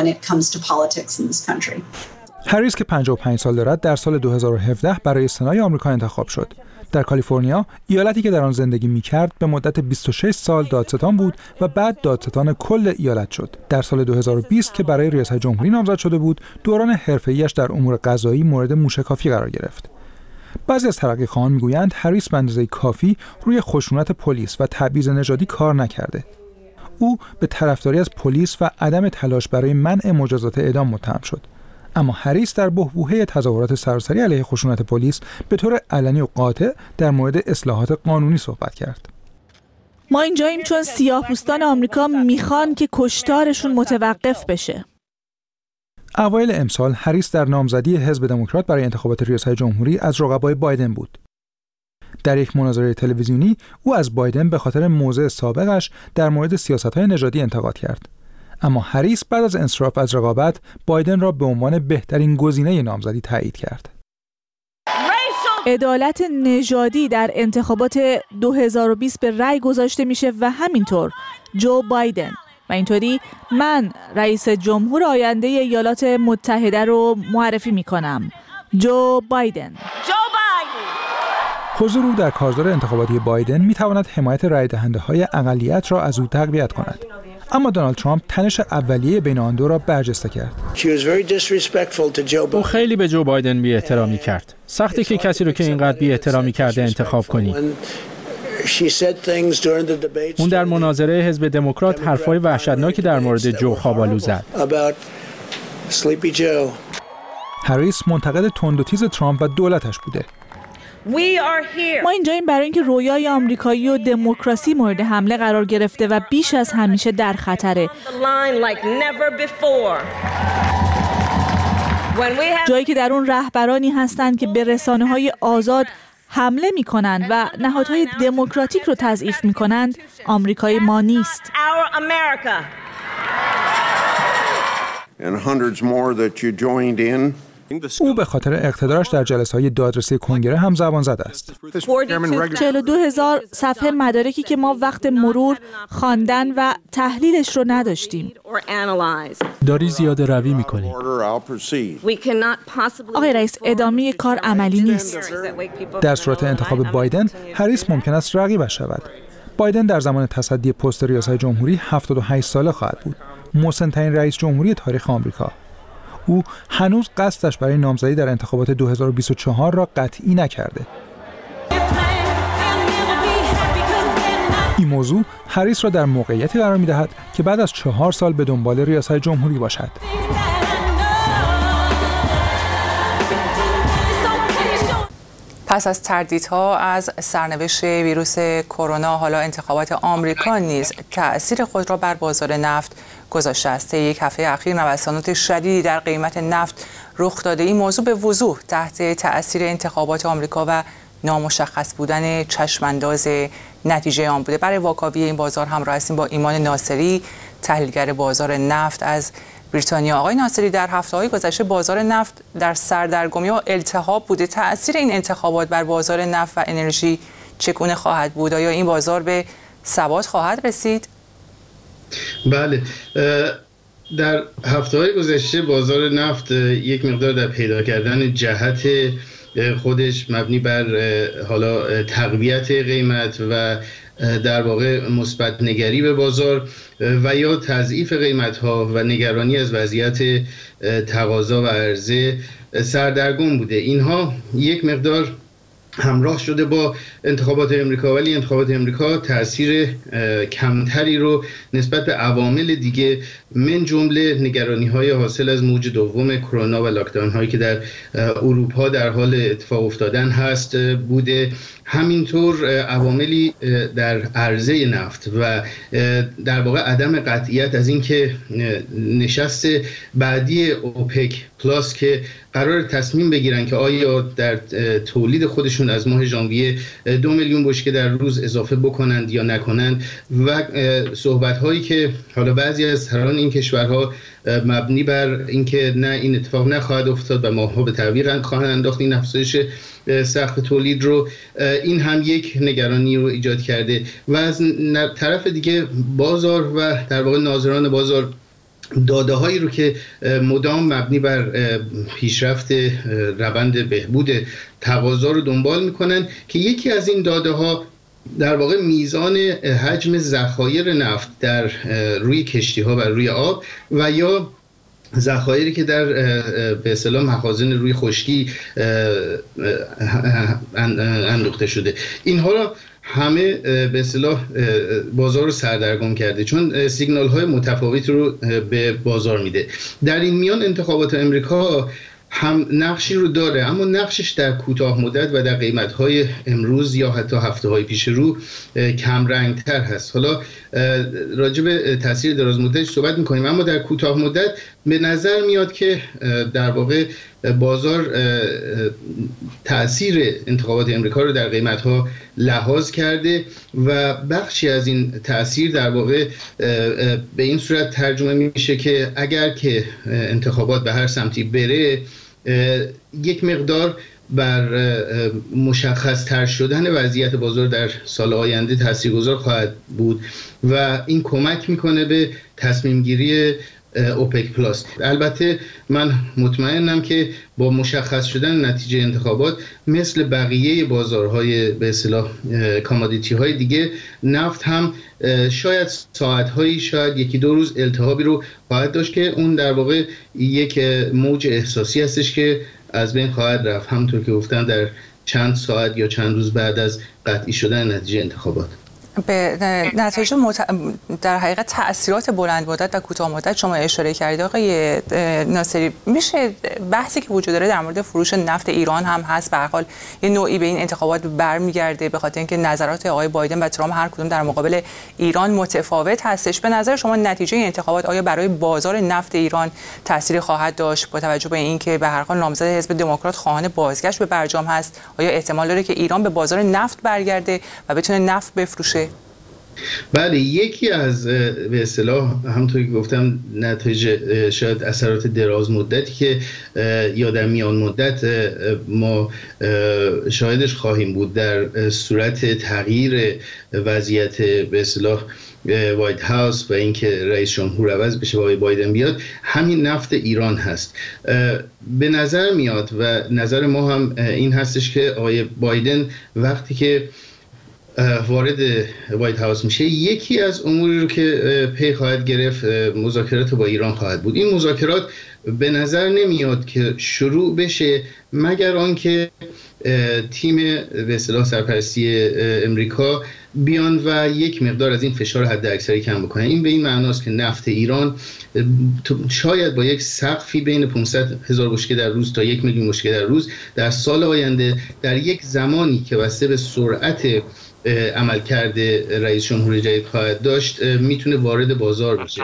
هریس که پنجاه و پنج سال دارد در سال دو هزار و هفده برای سنای آمریکا انتخاب شد. در کالیفرنیا، ایالتی که در آن زندگی می‌کرد، به مدت بیست و شش سال دادستان بود و بعد دادستان کل ایالت شد. در سال دو هزار و بیست که برای ریاست جمهوری نامزد شده بود، دوران حرفه‌ایش در امور قضایی مورد موشکافی قرار گرفت. بعضی از ترقی‌خواهان می‌گویند هریس به اندازه کافی روی خشونت پلیس و تبعیض نژادی کار نکرده. او به طرفداری از پلیس و عدم تلاش برای منع مجازات اعدام متهم شد. اما هریس در بحبوحه تظاهرات سراسری علیه خشونت پلیس به طور علنی و قاطع در مورد اصلاحات قانونی صحبت کرد. ما اینجاییم چون سیاه‌پوستان آمریکا میخوان که کشتارشون متوقف بشه. اوایل امسال هریس در نامزدی حزب دموکرات برای انتخابات ریاست جمهوری از رقبای بایدن بود. در یک مناظره تلویزیونی او از بایدن به خاطر موضع سابقش در مورد سیاست‌های نژادی انتقاد کرد. اما هریس بعد از انصراف از رقابت بایدن را به عنوان بهترین گزینه نامزدی تایید کرد. عدالت نژادی در انتخابات دو هزار و بیست به رأی گذاشته میشه و همینطور جو بایدن و اینطوری من رئیس جمهور آینده ایالات متحده رو معرفی میکنم. جو بایدن. حضور او در کارزار انتخاباتی بایدن میتواند حمایت رای دهنده های اقلیت را از او تقویت کند. اما دونالد ترامپ تنش اولیه بین آن دو را برجسته کرد. او خیلی به جو بایدن بی احترامی کرد. سخته که کسی رو که اینقدر بی احترامی کرده انتخاب کنی. اون در مناظره حزب دموکرات حرفای وحشتناکی در مورد جو خوابالو زد. هریس منتقد تند و تیز ترامپ و دولتش بوده. ما اینجاییم برای اینکه رویای آمریکایی و دموکراسی مورد حمله قرار گرفته و بیش از همیشه در خطره. جایی که در اون رهبرانی هستند که به رسانه‌های آزاد حمله می‌کنند و نهادهای دموکراتیک رو تضعیف می‌کنند، آمریکای ما نیست. او به خاطر اقتدارش در جلسه‌های دادرسی کنگره هم زبان زد است. چهل و دو هزار صفحه مدارکی که ما وقت مرور خواندن و تحلیلش رو نداشتیم. داری زیاده روی می‌کنی. آقای رئیس، ادامه کار عملی نیست. در صورت انتخاب بایدن، هریس ممکن است رقیبش شود. بایدن در زمان تصدی پست ریاست جمهوری هفتاد و هشت ساله خواهد بود. مسن‌ترین رئیس جمهوری تاریخ آمریکا. او هنوز قصدش برای نامزدی در انتخابات دو هزار و بیست و چهار را قطعی نکرده. این موضوع هریس را در موقعیتی قرار می‌دهد که بعد از چهار سال به دنبال ریاست جمهوری باشد. پس از تردیدها از سرنوشت ویروس کرونا، حالا انتخابات آمریکا نیز تأثیر خود را بر بازار نفت گذاشته است. یک هفته اخیر نوسانات شدیدی در قیمت نفت رخ داده. این موضوع به وضوح تحت تأثیر انتخابات آمریکا و نامشخص بودن چشمانداز نتیجه آن بوده. برای واکاوی این بازار همراه هستیم با ایمان ناصری، تحلیلگر بازار نفت از بریتانیا. آقای ناصری، در هفته‌های گذشته بازار نفت در سردرگمی و التهاب بوده. تأثیر این انتخابات بر بازار نفت و انرژی چگونه خواهد بود؟ آیا این بازار به ثبات خواهد رسید؟ بله، در هفته‌های گذشته بازار نفت یک مقدار در پیدا کردن جهت خودش مبنی بر حالا تقویت قیمت و در واقع مثبت نگری به بازار و یا تضعیف قیمت ها و نگرانی از وضعیت تقاضا و عرضه سردرگم بوده. اینها یک مقدار همراه شده با انتخابات امریکا، ولی انتخابات امریکا تأثیر کمتری رو نسبت به عوامل دیگه من جمله نگرانی های حاصل از موج دوم کرونا و لاکداون هایی که در اروپا در حال اتفاق افتادن هست بوده. همینطور عواملی در عرضه نفت و در واقع عدم قطعیت از اینکه نشست بعدی اوپک پلاس که قرار تصمیم بگیرن که آیا در تولید خودشون از ماه ژانویه دو میلیون بشکه در روز اضافه بکنند یا نکنند و صحبت هایی که حالا بعضی از سران این کشورها مبنی بر اینکه نه این اتفاق نخواهد افتاد و ماها به تعویق خواهند انداخت این افزایش سقف تولید رو، این هم یک نگرانی رو ایجاد کرده و از طرف دیگه بازار و در واقع ناظران بازار داده هایی رو که مدام مبنی بر پیشرفت روند بهبود تقاضا رو دنبال میکنن که یکی از این داده ها در واقع میزان حجم ذخایر نفت در روی کشتی ها و روی آب و یا ذخایری که در به اصطلاح مخازن روی خشکی اندوخته شده، اینها را همه به اصطلاح بازار رو سردرگم کرده چون سیگنال های متفاوتی رو به بازار میده. در این میان انتخابات امریکا هم نقشی رو داره، اما نقشش در کوتاه مدت و در قیمت های امروز یا حتی هفته های پیش رو کم رنگ تر هست. حالا راجع به تاثیر دراز مدتش صحبت میکنیم، اما در کوتاه مدت به نظر میاد که در واقع بازار تأثیر انتخابات امریکا رو در قیمت ها لحاظ کرده و بخشی از این تأثیر در واقع به این صورت ترجمه میشه که اگر که انتخابات به هر سمتی بره یک مقدار بر مشخص تر شدن وضعیت بازار در سال آینده تاثیرگذار خواهد بود و این کمک میکنه به تصمیم گیری اوپک پلاس. البته من مطمئنم که با مشخص شدن نتیجه انتخابات مثل بقیه بازارهای به اصطلاح کامادیتی های دیگه نفت هم شاید ساعتهایی شاید یکی دو روز التهابی رو خواهد داشت که اون در واقع یک موج احساسی هستش که از بین خواهد رفت، همونطور که گفتم در چند ساعت یا چند روز بعد از قطعی شدن نتیجه انتخابات. به نتایج مت... در حقیقت تأثیرات بلند مدت و کوتاه مدت شما اشاره کردید آقای ناصری. میشه بحثی که وجود داره در مورد فروش نفت ایران هم هست، به هر حال یه نوعی به این انتخابات برمیگرده به خاطر اینکه نظرات آقای بایدن و ترامپ هر کدوم در مقابل ایران متفاوت هستش. به نظر شما نتیجه این انتخابات آیا برای بازار نفت ایران تأثیری خواهد داشت با توجه به اینکه به هر حال نامزد حزب دموکرات خواهان بازگشت به برجام هست؟ آیا احتمال داره که ایران به بازار نفت برگرده و بتونه نفت بفروشه؟ بله، یکی از به اصطلاح همونطور که گفتم نتایج شاید اثرات دراز مدتی که یا در میان مدت ما شاهدش خواهیم بود در صورت تغییر وضعیت به اصطلاح وایت هاوس و اینکه رئیس جمهور عوض بشه و آقای بایدن بیاد، همین نفت ایران هست. به نظر میاد و نظر ما هم این هستش که آقای بایدن وقتی که وارد وایت هاوس میشه یکی از اموری رو که پی خواهد گرفت مذاکرات با ایران خواهد بود. این مذاکرات به نظر نمیاد که شروع بشه مگر آنکه تیم به اصطلاح سرپرستی امریکا بیان و یک مقدار از این فشار حد اکثری کم بکنن. این به این معناست که نفت ایران شاید با یک سقفی بین پانصد هزار بشکه در روز تا یک میلیون بشکه در روز در سال آینده در یک زمانی که بسته به سرعت عملکرد رئیس جمهور جدید خواهد داشت میتونه وارد بازار بشه.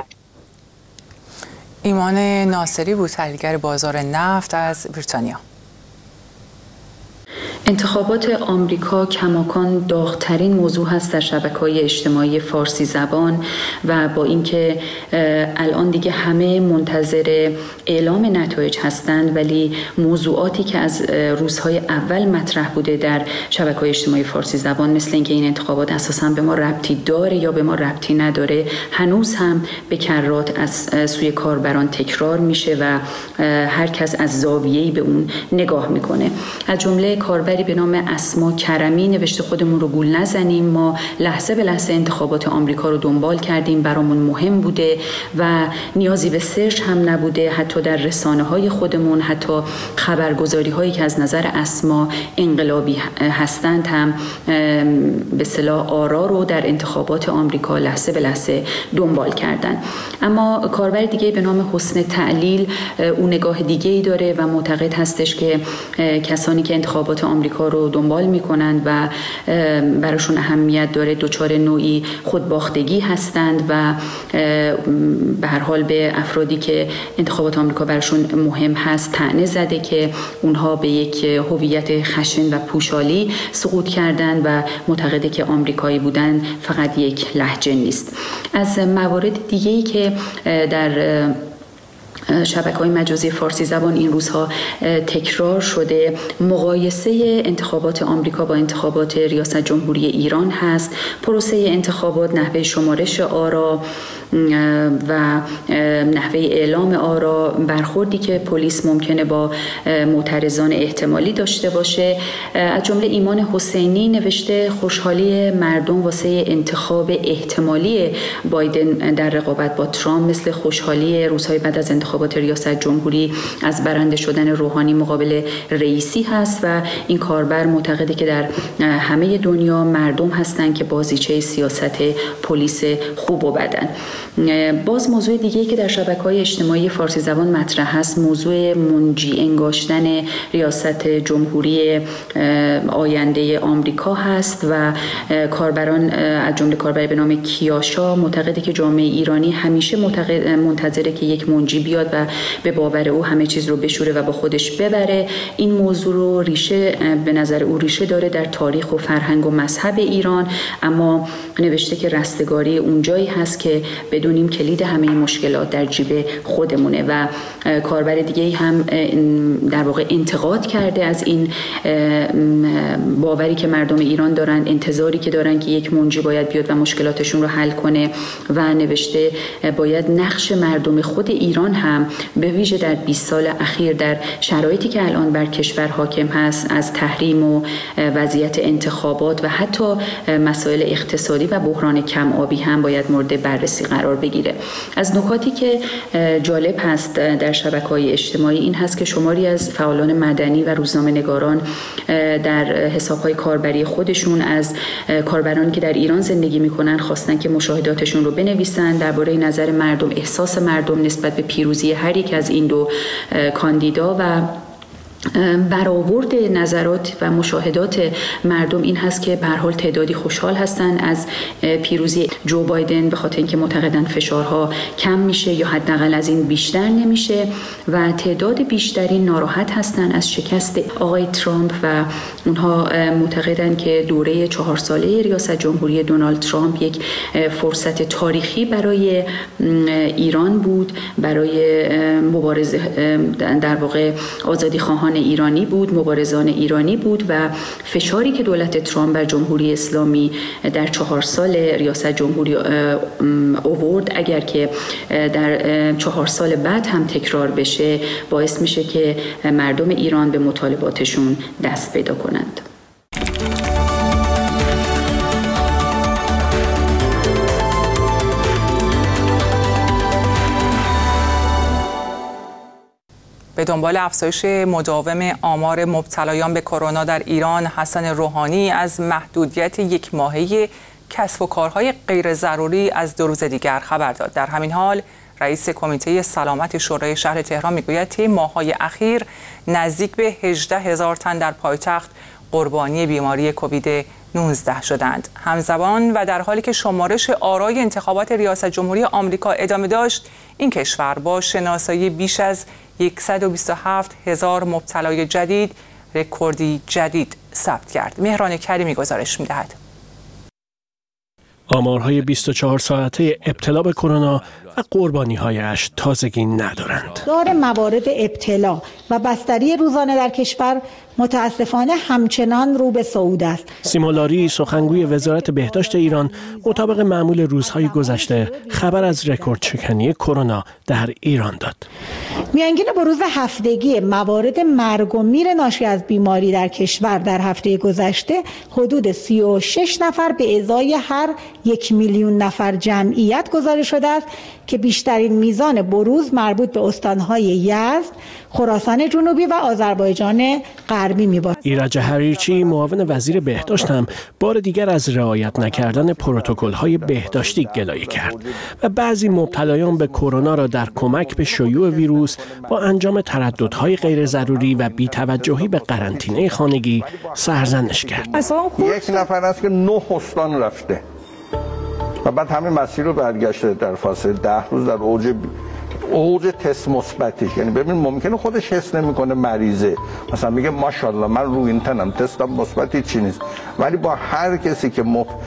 ایمان ناصری بود، تحلیلگر بازار نفت از بریتانیا. انتخابات آمریکا کماکان داغ‌ترین موضوع هست در شبکه‌های اجتماعی فارسی زبان و با اینکه الان دیگه همه منتظر اعلام نتایج هستند، ولی موضوعاتی که از روزهای اول مطرح بوده در شبکه‌های اجتماعی فارسی زبان، مثل اینکه این انتخابات اساساً به ما ربطی داره یا به ما ربطی نداره، هنوز هم به کرات از سوی کاربران تکرار میشه و هر کس از زاویه‌ای به اون نگاه میکنه. از جمله کاربری به نام اسما کرمی نوشته خودمون رو گول نزنیم، ما لحظه به لحظه انتخابات آمریکا رو دنبال کردیم، برامون مهم بوده و نیازی به سرچ هم نبوده، حتی در رسانه‌های خودمون، حتی خبرگزاری‌هایی که از نظر اسما انقلابی هستند هم به اصطلاح آرا رو در انتخابات آمریکا لحظه به لحظه دنبال کردن. اما کاربر دیگه به نام حسن تعلیل اون نگاه دیگه‌ای داره و معتقد هستش که کسانی که انتخابات آمریکا رو دنبال میکنند و براشون اهمیت داره دچار نوعی خودباختگی هستند و به هر حال به افرادی که انتخابات آمریکا براشون مهم هست طعنه زده که اونها به یک هویت خشن و پوشالی سقوط کردند و معتقده که آمریکایی بودن فقط یک لهجه نیست. از موارد دیگه‌ای که در شبکه‌های مجازی فارسی زبان این روزها تکرار شده، مقایسه انتخابات آمریکا با انتخابات ریاست جمهوری ایران هست. پروسه انتخابات، نحوه شمارش آرا و نحوه اعلام آرا، برخوردی که پلیس ممکنه با معترضان احتمالی داشته باشه. از جمله ایمان حسینی نوشته خوشحالی مردم واسه انتخاب احتمالی بایدن در رقابت با ترامپ مثل خوشحالی روزهای بعد از انتخابات ریاست جمهوری از برنده شدن روحانی مقابل رئیسی هست و این کاربر معتقده که در همه دنیا مردم هستند که بازیچه سیاست پلیس خوب و بدن. باز موضوع دیگه‌ای که در شبکه‌های اجتماعی فارسی زبان مطرح هست، موضوع منجی انگاشتن ریاست جمهوری آینده آمریکا هست و کاربران از جمله کاربری به نام کیاشا معتقده که جامعه ایرانی همیشه منتظره که یک منجی بیاد و به باور او همه چیز رو بشوره و با خودش ببره. این موضوع رو ریشه به نظر او ریشه داره در تاریخ و فرهنگ و مذهب ایران، اما نوشته که رستگاری اونجایی هست که بدونیم کلید همه مشکلات در جیب خودمونه و کاربر دیگه هم در واقع انتقاد کرده از این باوری که مردم ایران دارن، انتظاری که دارن که یک منجی باید بیاد و مشکلاتشون رو حل کنه و نوشته باید نقش مردم خود ایران هم به ویژه در بیست سال اخیر در شرایطی که الان بر کشور حاکم هست از تحریم و وضعیت انتخابات و حتی مسائل اقتصادی و بحران کم آبی هم باید مورد بررسی قرار بگیره. از نکاتی که جالب هست در شبکه‌های اجتماعی این هست که شماری از فعالان مدنی و روزنامه‌نگاران در حساب‌های کاربری خودشون از کاربرانی که در ایران زندگی می‌کنن خواستن که مشاهداتشون رو بنویسن درباره نظر مردم، احساس مردم نسبت به پیروزی هر یک از این دو کاندیدا و برآورد نظرات و مشاهدات مردم این هست که به هر حال تعدادی خوشحال هستن از پیروزی جو بایدن به خاطر اینکه معتقدن فشارها کم میشه یا حداقل از این بیشتر نمیشه و تعداد بیشتری ناراحت هستن از شکست آقای ترامپ و اونها معتقدن که دوره چهار ساله ریاست جمهوری دونالد ترامپ یک فرصت تاریخی برای ایران بود، برای مبارزه در واقع آزادی خواهان ایرانی بود، مبارزان ایرانی بود و فشاری که دولت ترامپ بر جمهوری اسلامی در چهار سال ریاست جمهوری آورد اگر که در چهار سال بعد هم تکرار بشه باعث میشه که مردم ایران به مطالباتشون دست پیدا کنند. به دنبال افزایش مداوم آمار مبتلایان به کرونا در ایران، حسن روحانی از محدودیت یک ماهه کسب و کارهای غیر ضروری از دو روز دیگر خبر داد. در همین حال رئیس کمیته سلامت شورای شهر تهران میگوید طی ماه‌های اخیر نزدیک به هجده هزار تن در پایتخت قربانی بیماری کووید نوزده شدند. همزمان و در حالی که شمارش آرای انتخابات ریاست جمهوری آمریکا ادامه داشت، این کشور با شناسایی بیش از صد و بیست و هفت هزار مبتلای جدید رکوردی جدید ثبت کرد. مهران کریمی گزارش می‌دهد. آمارهای بیست و چهار ساعته ابتلا به کرونا و قربانی‌هایش تازگی ندارند. دار موارد ابتلا و بستری روزانه در کشور متاسفانه همچنان رو به صعود است. سیما لاری سخنگوی وزارت بهداشت ایران مطابق معمول روزهای گذشته خبر از رکورد شکنی کرونا در ایران داد. میانگین بروز هفتگی موارد مرگ و میر ناشی از بیماری در کشور در هفته گذشته حدود سی و شش نفر به ازای هر یک میلیون نفر جمعیت گزارش شده است که بیشترین میزان بروز مربوط به استانهای یزد، خراسان جنوبی و آذربایجان غربی میباشد. ایرج حریرچی معاون وزیر بهداشت هم بار دیگر از رعایت نکردن پروتکل‌های بهداشتی گلایه کرد و بعضی مبتلایان به کرونا را در کمک به شیوع ویروس با انجام ترددهای غیر ضروری و بی‌توجهی به قرنطینه خانگی سرزنش کرد. یک نفر است که نه استان رفته و بعد همین مسیر رو برگشته در فاصله ده روز در اوج اوج تست مثبتش. یعنی ببین ممکنه خودش حس نمیکنه مریضه، مثلا میگه ماشاءالله من رو این تنم تستم مثبتی چی نیست، ولی با هر کسی که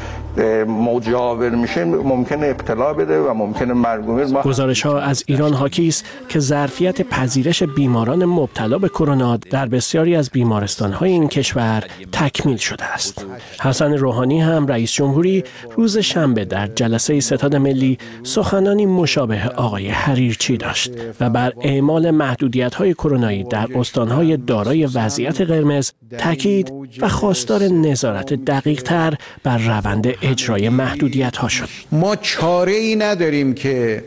مجاور میشه ممکنه ابتلا بده و ممکنه مرگ و میر. گزارش ها از ایران حاکی است که ظرفیت پذیرش بیماران مبتلا به کرونا در بسیاری از بیمارستان های این کشور تکمیل شده است. حسن روحانی هم رئیس جمهوری روز شنبه در جلسه ستاد ملی سخنانی مشابه آقای حریرچی داشت و بر اعمال محدودیت‌های کرونایی در استان‌های دارای وضعیت قرمز تاکید و خواستار نظارت دقیق‌تر بر روند اجرای محدودیت‌ها شد. ما چاره‌ای نداریم که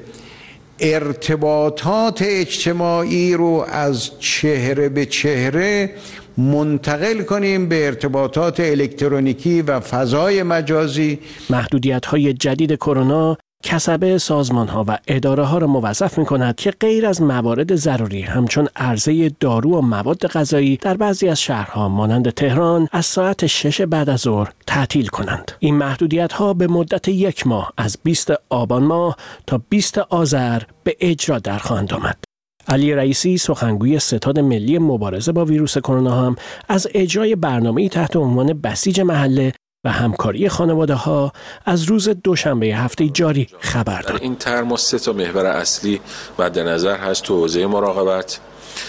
ارتباطات اجتماعی رو از چهره به چهره منتقل کنیم به ارتباطات الکترونیکی و فضای مجازی. محدودیت‌های جدید کرونا کسبه سازمان‌ها و اداره‌ها را موظف می‌کند که غیر از موارد ضروری همچون عرضه دارو و مواد غذایی در بعضی از شهرها مانند تهران از ساعت شش بعد از ظهر تعطیل کنند. این محدودیت‌ها به مدت یک ماه از بیست آبان ماه تا بیست آذر به اجرا در خواهند آمد. علی رئیسی سخنگوی ستاد ملی مبارزه با ویروس کرونا هم از اجرای برنامه‌ای تحت عنوان بسیج محله و همکاری خانواده‌ها از روز دوشنبه هفته جاری خبر داد. این ترم سه تا محور اصلی مد نظر هست تو حوزه مراقبت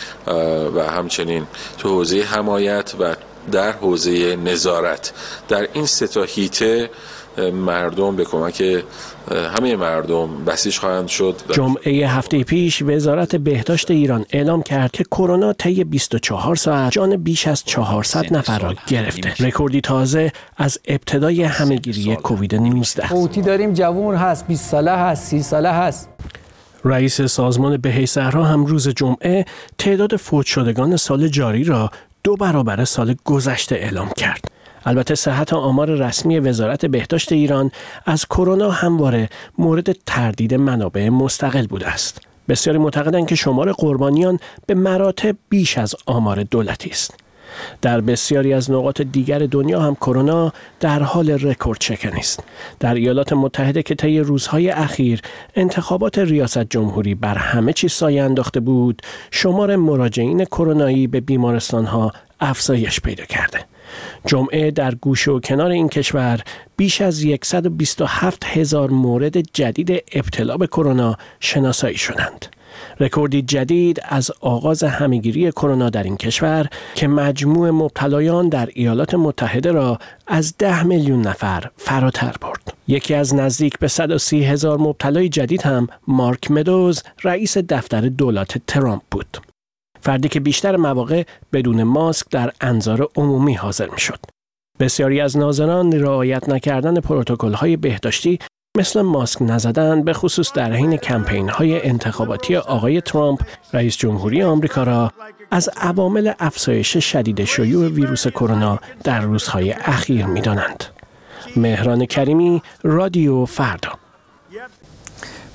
و همچنین تو حوزه حمایت و در حوزه نظارت. در این سه تا حیطه مردم به کمک همه مردم بسیج خواهند شد. جمعه هفته پیش وزارت بهداشت ایران اعلام کرد که کرونا طی بیست و چهار ساعت جان بیش از چهارصد نفر را گرفته. رکوردی تازه از ابتدای همهگیری کووید نوزده. فوتی داریم، جوان هست، بیست ساله هست، سی ساله هست. رئیس سازمان بهی صحرا هم روز جمعه تعداد فوت شدگان سال جاری را دو برابر سال گذشته اعلام کرد. البته صحت آمار رسمی وزارت بهداشت ایران از کرونا همواره مورد تردید منابع مستقل بوده است. بسیاری معتقدند که شمار قربانیان به مراتب بیش از آمار دولتی است. در بسیاری از نقاط دیگر دنیا هم کرونا در حال رکورد شکنی است. در ایالات متحده که طی روزهای اخیر انتخابات ریاست جمهوری بر همه چیز سایه انداخته بود، شمار مراجعین کرونایی به بیمارستان‌ها افزایش پیدا کرده. جمعه در گوشه و کنار این کشور بیش از صد و بیست و هفت هزار مورد جدید ابتلا به کرونا شناسایی شدند. رکوردی جدید از آغاز همهگیری کرونا در این کشور که مجموع مبتلایان در ایالات متحده را از ده میلیون نفر فراتر برد. یکی از نزدیک به صد و سی هزار مبتلای جدید هم مارک مدوز، رئیس دفتر دولت ترامپ بود. فردی که بیشتر مواقع بدون ماسک در انظار عمومی حاضر می شد. بسیاری از ناظران رعایت نکردن پروتکل‌های بهداشتی مثل ماسک نزدن به خصوص در حین کمپین‌های انتخاباتی آقای ترامپ رئیس جمهوری آمریکا را از عوامل افزایش شدید شیوع ویروس کرونا در روزهای اخیر می‌دانند. مهران کریمی، رادیو فردا.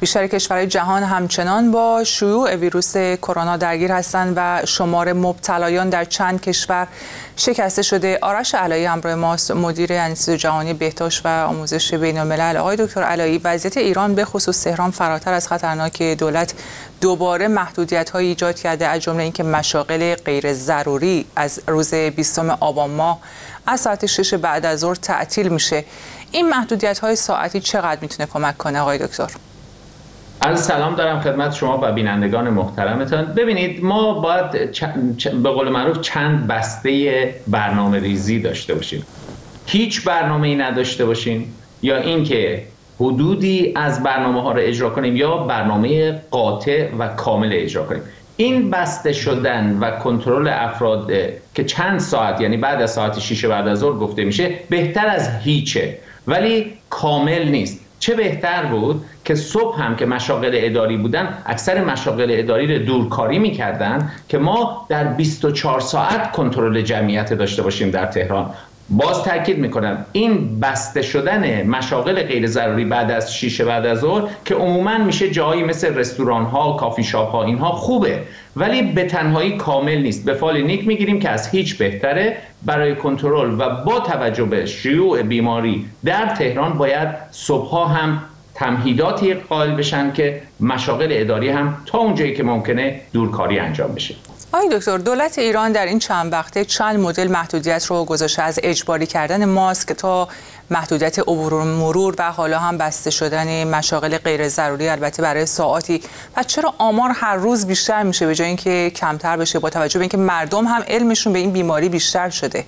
بیشتر کشورهای جهان همچنان با شیوع ویروس کرونا درگیر هستند و شمار مبتلایان در چند کشور شکسته شده. آرش علایی همراه ماست، مدیر انستیتوت جهانی بهداشت و آموزش بین‌الملل. آقای دکتر علایی، وضعیت ایران به خصوص تهران فراتر از خطرناک دولت دوباره محدودیت‌های ایجاد کرده، از جمله اینکه مشاغل غیر ضروری از روز بیستم آبان ماه از ساعت شش بعد از ظهر تعطیل میشه. این محدودیت‌های ساعتی چقدر میتونه کمک کنه آقای دکتر؟ عرض سلام دارم خدمت شما و بینندگان محترمتان. ببینید، ما باید چند، به قول معروف چند بسته برنامه ریزی داشته باشیم. هیچ برنامه‌ای نداشته باشیم، یا اینکه حدودی از برنامه ها رو اجرا کنیم، یا برنامه قاطع و کامل اجرا کنیم. این بسته شدن و کنترل افراد که چند ساعت، یعنی بعد از ساعت شش بعد از ظهر گفته میشه، بهتر از هیچه، ولی کامل نیست. چه بهتر بود که صبح هم که مشاغل اداری بودن، اکثر مشاغل اداری رو دورکاری میکردن که ما در بیست و چهار ساعت کنترل جمعیت داشته باشیم در تهران. باز تاکید میکنم، این بسته شدن مشاغل غیر ضروری بعد از شیش بعد از ظهر که عموما میشه جایی مثل رستوران ها، کافی شاپ ها، اینها خوبه، ولی به تنهایی کامل نیست. به فال نیک میگیریم که از هیچ بهتره. برای کنترل و با توجه به شیوع بیماری در تهران باید صبحها هم تمهیداتی قائل بشن که مشاغل اداری هم تا اونجایی که ممکنه دورکاری انجام بشه. آقای دکتر، دولت ایران در این چند وقته چند مدل محدودیت رو گذاشته، از اجباری کردن ماسک تا محدودیت عبور و مرور و حالا هم بسته شدن مشاغل غیر ضروری، البته برای ساعاتی. و چرا آمار هر روز بیشتر میشه به جای اینکه کمتر بشه، با توجه به اینکه مردم هم علمشون به این بیماری بیشتر شده؟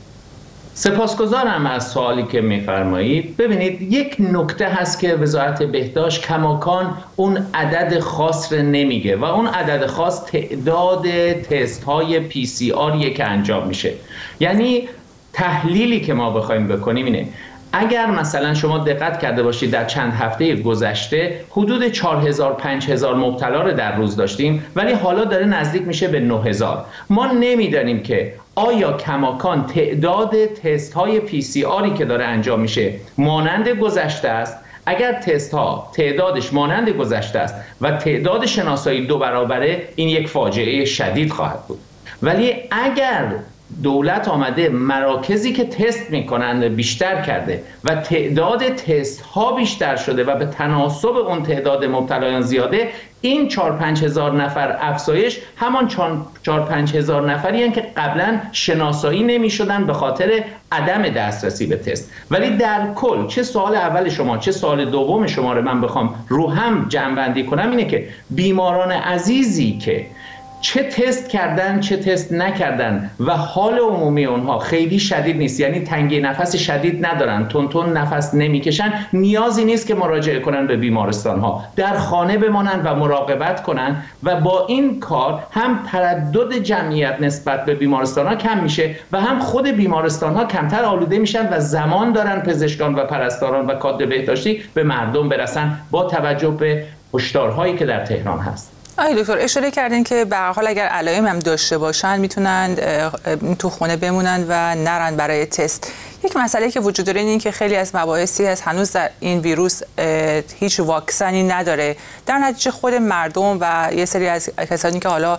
سپاسگزارم از سوالی که میفرمایید. ببینید، یک نکته هست که وزارت بهداشت کماکان اون عدد خاص رو نمیگه و اون عدد خاص تعداد تست های پی سی آریه که انجام میشه. یعنی تحلیلی که ما بخوایم بکنیم اینه، اگر مثلا شما دقت کرده باشید در چند هفته گذشته حدود چهار هزار پنج هزار مبتلا رو در روز داشتیم، ولی حالا داره نزدیک میشه به نه هزار. ما نمیدانیم که آیا کماکان تعداد تست های پی سی آری که داره انجام میشه مانند گذشته است. اگر تست ها تعدادش مانند گذشته است و تعداد شناسایی دو برابره، این یک فاجعه شدید خواهد بود. ولی اگر دولت آمده مراکزی که تست میکنن بیشتر کرده و تعداد تست ها بیشتر شده و به تناسب اون تعداد مبتلایان زیاده، این چهار پنج هزار نفر افزایش همان چهار پنج هزار نفری هستند که قبلا شناسایی نمی شدن به خاطر عدم دسترسی به تست. ولی در کل، چه سوال اول شما چه سوال دوم شما رو من بخوام رو هم جمع‌بندی کنم، اینه که بیماران عزیزی که چه تست کردن چه تست نکردن و حال عمومی اونها خیلی شدید نیست، یعنی تنگی نفس شدید ندارن، تون تون نفس نمیکشن، نیازی نیست که مراجعه کنن به بیمارستان ها، در خانه بمانن و مراقبت کنن و با این کار هم تردد جمعیت نسبت به بیمارستان ها کم میشه و هم خود بیمارستان ها کمتر آلوده میشن و زمان دارن پزشکان و پرستاران و کادر بهداشتی به مردم برسن با توجه به هشدارهایی که در تهران هست. آقای دکتر، اشاره کردین که به هر حال اگر علائم هم داشته باشن میتونن تو خونه بمونن و نرن برای تست. یک مسئله که وجود داره این که خیلی از مباحثی هست هنوز در این ویروس هیچ واکسنی نداره، در نتیجه خود مردم و یه سری از کسانی که حالا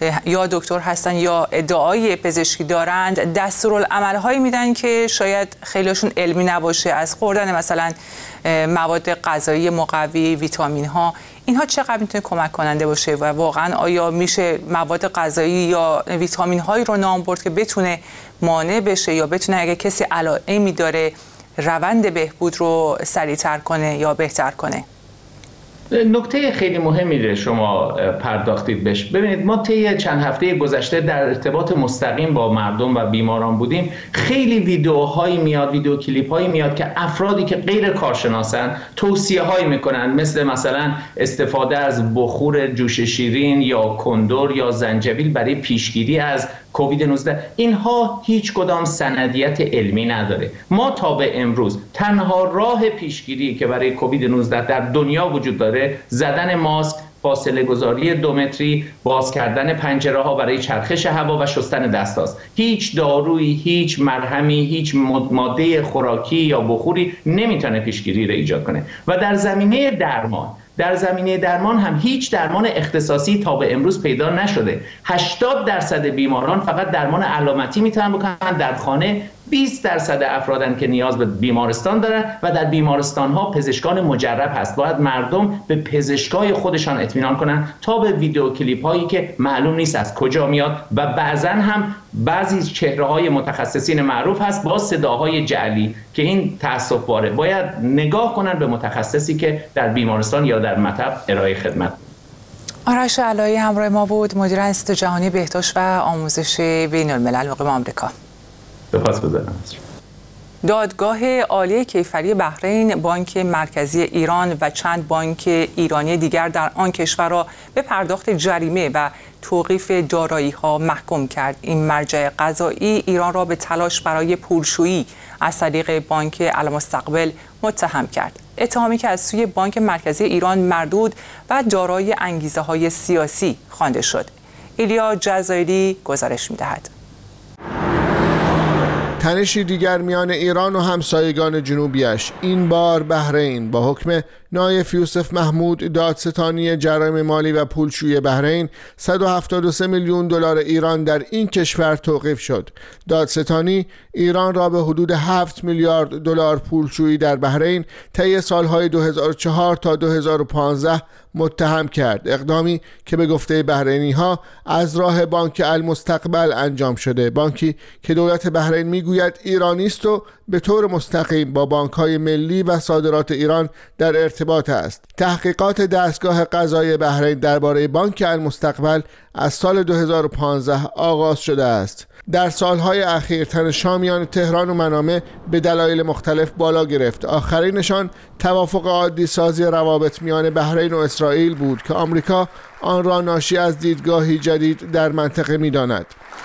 یا دکتر هستن یا ادعای پزشکی دارند دستورالعمل‌هایی میدن که شاید خیلیشون علمی نباشه، از خوردن مثلا مواد غذایی مقوی، ویتامین ها. اینها چقدر میتونه کمک کننده باشه و واقعا آیا میشه مواد غذایی یا ویتامین هایی رو نام برد که بتونه مانع بشه یا بتونه اگه کسی علائمی داره روند بهبود رو سریعتر کنه یا بهتر کنه؟ نکته خیلی مهمی رو شما پرداختید بهش. ببینید، ما طی چند هفته گذشته در ارتباط مستقیم با مردم و بیماران بودیم. خیلی ویدیوهایی میاد، ویدیو کلیپ هایی میاد که افرادی که غیر کارشناسن توصیه هایی میکنن، مثل مثلا استفاده از بخور جوش شیرین یا کندر یا زنجبیل برای پیشگیری از کووید نوزده. اینها هیچ کدام سندیت علمی نداره. ما تا به امروز تنها راه پیشگیری که برای کووید نوزده در دنیا وجود داره زدن ماسک فاصله گذاری دو متری، باز کردن پنجره ها برای چرخش هوا و شستن دست هاست. هیچ دارویی، هیچ مرهمی، هیچ ماده خوراکی یا بخوری نمیتونه پیشگیری را ایجاد کنه. و در زمینه درمان در زمینه درمان هم هیچ درمان اختصاصی تا به امروز پیدا نشده. هشتاد درصد بیماران فقط درمان علامتی میتونن بکنن در خانه، بیست درصد افرادن که نیاز به بیمارستان دارن و در بیمارستان ها پزشکان مجرب هست. باید مردم به پزشکای خودشان اطمینان کنن تا به ویدیو کلیپ هایی که معلوم نیست از کجا میاد و بعضا هم بعضی چهره های متخصصین معروف هست با صداهای جعلی که این تأسف باره. باید نگاه کنن به متخصصی که در بیمارستان یا در مطب ارائه خدمت. آرش علایی همراه ما بود، مدیر انستیتوت جهانی بهداشت و آموزش بین الملل مقیم آمریکا. سپاسگزارم. دادگاه عالی کیفری بحرین بانک مرکزی ایران و چند بانک ایرانی دیگر در آن کشور را به پرداخت جریمه و توقیف دارایی‌ها محکوم کرد. این مرجع قضایی ایران را به تلاش برای پولشویی از طریق بانک المستقبل متهم کرد. اتهامی که از سوی بانک مرکزی ایران مردود و دارای انگیزه‌های سیاسی خوانده شد. ایلیا جزایری گزارش می‌دهد. تنشی دیگر میان ایران و همسایگان جنوبیش، این بار بحرین، با حکم نایف یوسف محمود دادستانی جرایم مالی و پولشویی بحرین صد و هفتاد و سه میلیون دلار ایران در این کشور توقیف شد. دادستانی ایران را به حدود هفت میلیارد دلار پولشویی در بحرین طی سالهای دو هزار و چهار تا دو هزار و پانزده متهم کرد، اقدامی که به گفته بحرینی ها از راه بانک المستقبل انجام شده، بانکی که دولت بحرین میگوید ایرانی است و به طور مستقیم با بانک های ملی و صادرات ایران در ارتباط است. تحقیقات دستگاه قضایی بحرین درباره بانک المستقبل از سال دو هزار و پانزده آغاز شده است. در سالهای اخیر تنش‌ها میان تهران و منامه به دلایل مختلف بالا گرفت. آخرینشان توافق عادی سازی روابط میان بحرین و اسرائیل بود که آمریکا آن را ناشی از دیدگاهی جدید در منطقه می‌داند.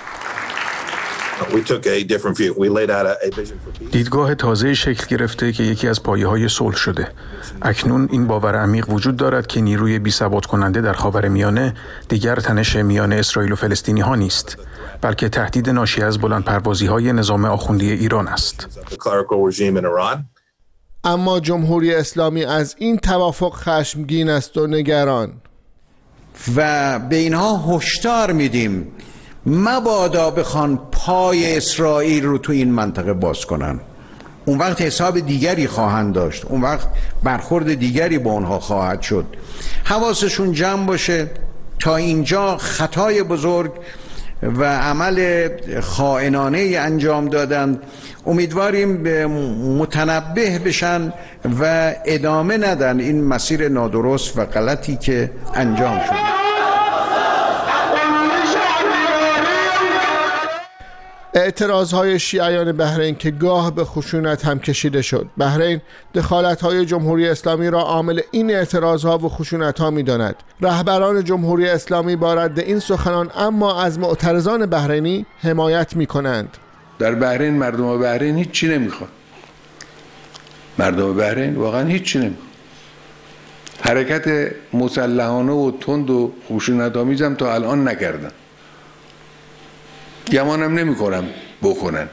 دیدگاه تازه شکل گرفته که یکی از پایه‌های صلح شده. اکنون این باور عمیق وجود دارد که نیروی بی‌ثبات کننده در خاورمیانه دیگر تنش میان اسرائیل و فلسطینی ها نیست، بلکه تهدید ناشی از بلندپروازی‌های نظام آخوندی ایران است. اما جمهوری اسلامی از این توافق خشمگین است و نگران و به اینها هشدار میدیم مبادا بخوان پای اسرائیل رو تو این منطقه باز کنن. اون وقت حساب دیگری خواهند داشت، اون وقت برخورد دیگری با اونها خواهد شد. حواسشون جمع باشه. تا اینجا خطای بزرگ و عمل خائنانه انجام دادن. امیدواریم متنبه بشن و ادامه ندن این مسیر نادرست و غلطی که انجام شده. اعتراضهای شیعیان بحرین که گاه به خشونت هم کشیده شد. بحرین دخالت‌های جمهوری اسلامی را عامل این اعتراضها و خشونت‌ها می‌داند. رهبران جمهوری اسلامی با رد این سخنان اما از معترضان بحرینی حمایت می‌کنند. در بحرین مردم بحرین هیچ چی نمی‌خوان. مردم بحرین واقعا هیچ چی نمی‌خوان. حرکت مسلحانه و تند و خشونت‌آمیز هم تا الان نکردن. گمانم نمی کنم بکنن.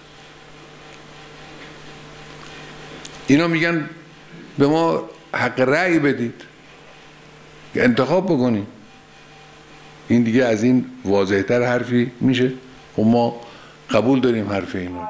اینا میگن به ما حق رأی بدید، انتخاب بکنید. این دیگه از این واضح‌تر حرفی میشه؟ و ما قبول داریم حرف اینا.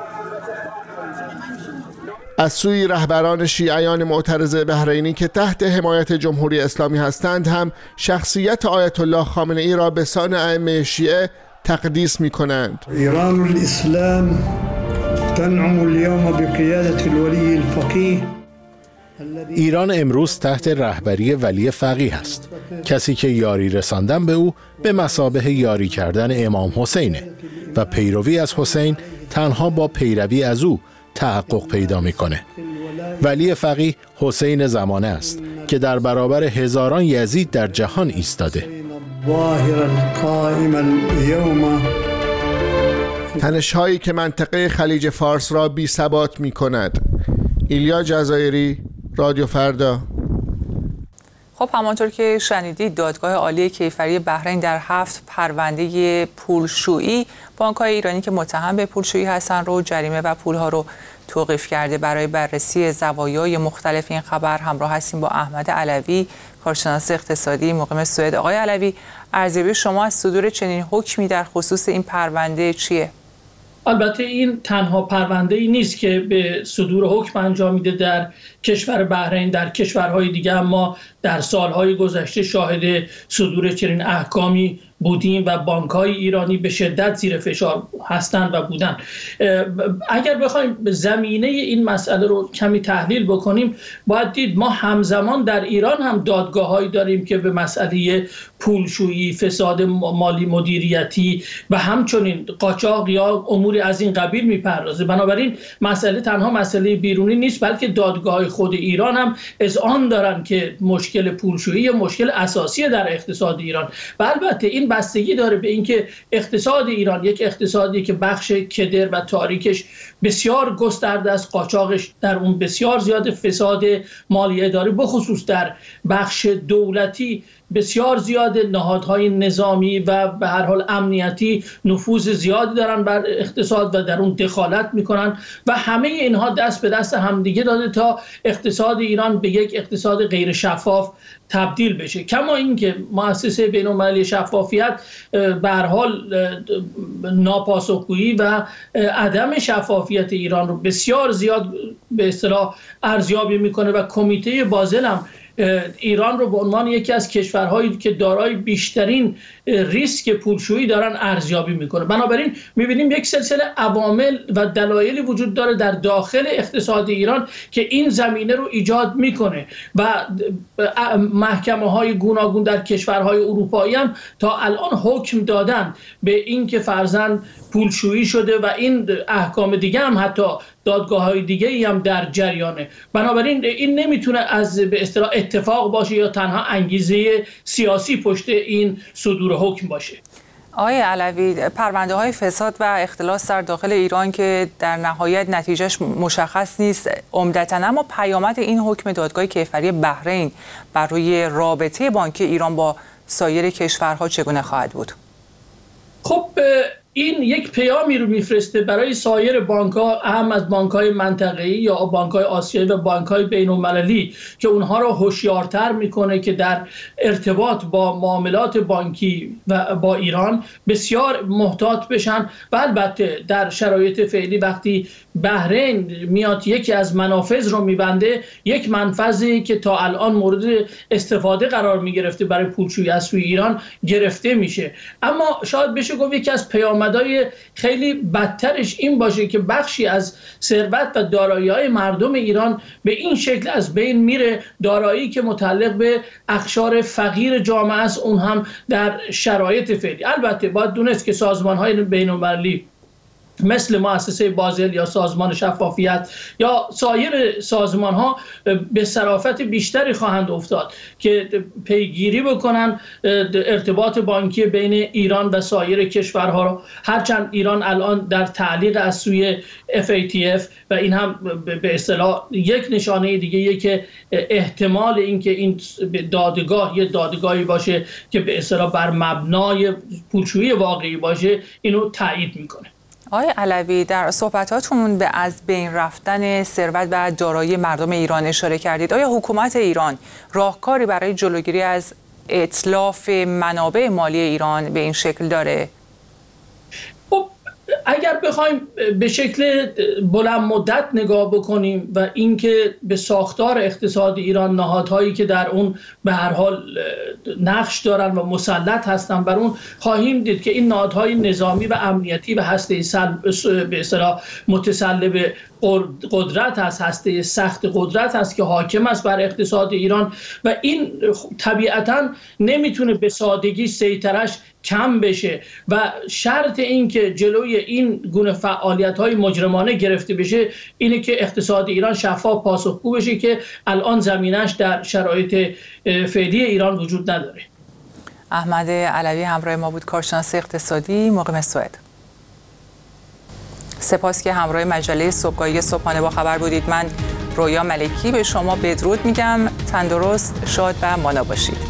از سوی رهبران شیعیان معترض بحرینی که تحت حمایت جمهوری اسلامی هستند هم شخصیت آیت الله خامنه‌ای را به سان ائمه شیعه تقدیس می کنند. ایران الاسلام تنعم اليوم بقيادة الولي الفقيه. ایران امروز تحت رهبری ولی فقیه است، کسی که یاری رساندن به او به مثابه یاری کردن امام حسینه و پیروی از حسین تنها با پیروی از او تحقق پیدا میکنه. ولی فقیه حسین زمانه است که در برابر هزاران یزید در جهان ایستاده. تنش‌هایی که منطقه خلیج فارس را بی ثبات می کند. ایلیا جزایری، رادیو فردا. خب همانطور که شنیدید دادگاه عالی کیفری بحرین در هفت پرونده پولشویی بانک‌های ایرانی که متهم به پولشویی هستند رو جریمه و پولها رو توقیف کرده. برای بررسی زوایای مختلف این خبر همراه هستیم با احمد علوی، کارشناس اقتصادی مقیم سوئد. آقای علوی، ارزیابی شما از صدور چنین حکمی در خصوص این پرونده چیه؟ البته این تنها پرونده ای نیست که به صدور حکم انجام میده در کشور بحرین. در کشورهای دیگه هم ما در سالهای گذشته شاهد صدور چنین احکامی بودیم و بانک‌های ایرانی به شدت زیر فشار هستند و بودند. اگر بخوایم زمینه این مسئله رو کمی تحلیل بکنیم، باید دید ما همزمان در ایران هم دادگاه‌هایی داریم که به مسئله پولشویی، فساد مالی مدیریتی و همچنین قاچاق یا اموری از این قبیل میپردازه. بنابراین مسئله تنها مسئله بیرونی نیست، بلکه دادگاه‌های خود ایران هم اذعان دارن که مشکل پولشویی مشکل اساسی در اقتصاد ایران و البته این بستگی داره به اینکه اقتصاد ایران یک اقتصادی که بخش کدر و تاریکش بسیار گسترده است، قاچاقش در اون بسیار زیاد، فساد مالی اداری بخصوص در بخش دولتی بسیار زیاد، نهادهای نظامی و به هر حال امنیتی نفوذ زیادی دارن بر اقتصاد و در اون دخالت میکنن و همه اینها دست به دست همدیگه داده تا اقتصاد ایران به یک اقتصاد غیر شفاف تبدیل بشه. کما اینکه مؤسسه بین‌المللی شفافیت به هر حال ناپاسخگویی و عدم شفافیت ایران رو بسیار زیاد به اصطلاح ارزیابی میکنه و کمیته بازل هم ایران رو به عنوان یکی از کشورهایی که دارای بیشترین ریسک پولشویی دارن ارزیابی میکنه. بنابراین میبینیم یک سلسله عوامل و دلایلی وجود داره در داخل اقتصاد ایران که این زمینه رو ایجاد میکنه و محکمه های گوناگون در کشورهای اروپایی هم تا الان حکم دادن به این که فرضاً پولشویی شده و این احکام دیگه هم حتی دادگاه‌های دیگه‌ای هم در جریانه. بنابراین این نمیتونه از به اصطلاح اتفاق باشه یا تنها انگیزه سیاسی پشت این صدور حکم باشه. آقای علوی، پرونده های فساد و اختلاس در داخل ایران که در نهایت نتیجهش مشخص نیست عمدتاً، اما پیامد این حکم دادگاه کیفری بحرین بر روی رابطه بانکی ایران با سایر کشورها چگونه خواهد بود؟ خب این یک پیامی رو میفرسته برای سایر بانک‌ها، اهم از بانک‌های منطقه‌ای یا بانک‌های آسیایی و بانک‌های بین‌المللی، که اونها رو هوشیارتر میکنه که در ارتباط با معاملات بانکی و با ایران بسیار محتاط بشن و البته در شرایط فعلی وقتی بحرین میاد یکی از منافذ رو میبنده، یک منفذی که تا الان مورد استفاده قرار میگرفته برای پولشویی از سوی ایران گرفته میشه. اما شاید بشه گفت یکی از پیامدهای خیلی بدترش این باشه که بخشی از ثروت و دارایی‌های مردم ایران به این شکل از بین میره، دارایی که متعلق به اقشار فقیر جامعه است، اون هم در شرایط فعلی. البته باید دونست که سازمان‌های بین‌المللی مثل مؤسسه بازل یا سازمان شفافیت یا سایر سازمان ها به صرافت بیشتری خواهند افتاد که پیگیری بکنن ارتباط بانکی بین ایران و سایر کشورها رو، هرچند ایران الان در تعلیق از سوی اف ای تی اف و این هم به اصطلاح یک نشانه دیگه که احتمال اینکه این دادگاه یه دادگاهی باشه که به اصطلاح بر مبنای پولشویی واقعی باشه اینو تایید میکنه. آقای علوی، در صحبتاتون به از بین رفتن ثروت و دارایی مردم ایران اشاره کردید. آیا حکومت ایران راهکاری برای جلوگیری از اتلاف منابع مالی ایران به این شکل داره؟ خب اگر بخوایم به شکل بلند مدت نگاه بکنیم و اینکه به ساختار اقتصاد ایران نهادهایی که در اون به هر حال نقش دارن و مسلط هستن بر اون، خواهیم دید که این نهادهای نظامی و امنیتی و هسته به اصطلاح متسلب قدرت هست، هسته سخت قدرت هست که حاکم است بر اقتصاد ایران و این طبیعتاً نمیتونه به سادگی سیطرش کم بشه و شرط این که جلوی این گونه فعالیت‌های مجرمانه گرفته بشه اینه که اقتصاد ایران شفاف پاسخگو بشه که الان زمینش در شرایط فعلی ایران وجود نداره. احمد علوی همراه ما بود، کارشناس اقتصادی مقیم سوئد. سپاس که همراه مجله صبحگاهی صبحانه با خبر بودید. من رویا ملکی به شما بدرود میگم. تندرست، شاد و مانا باشید.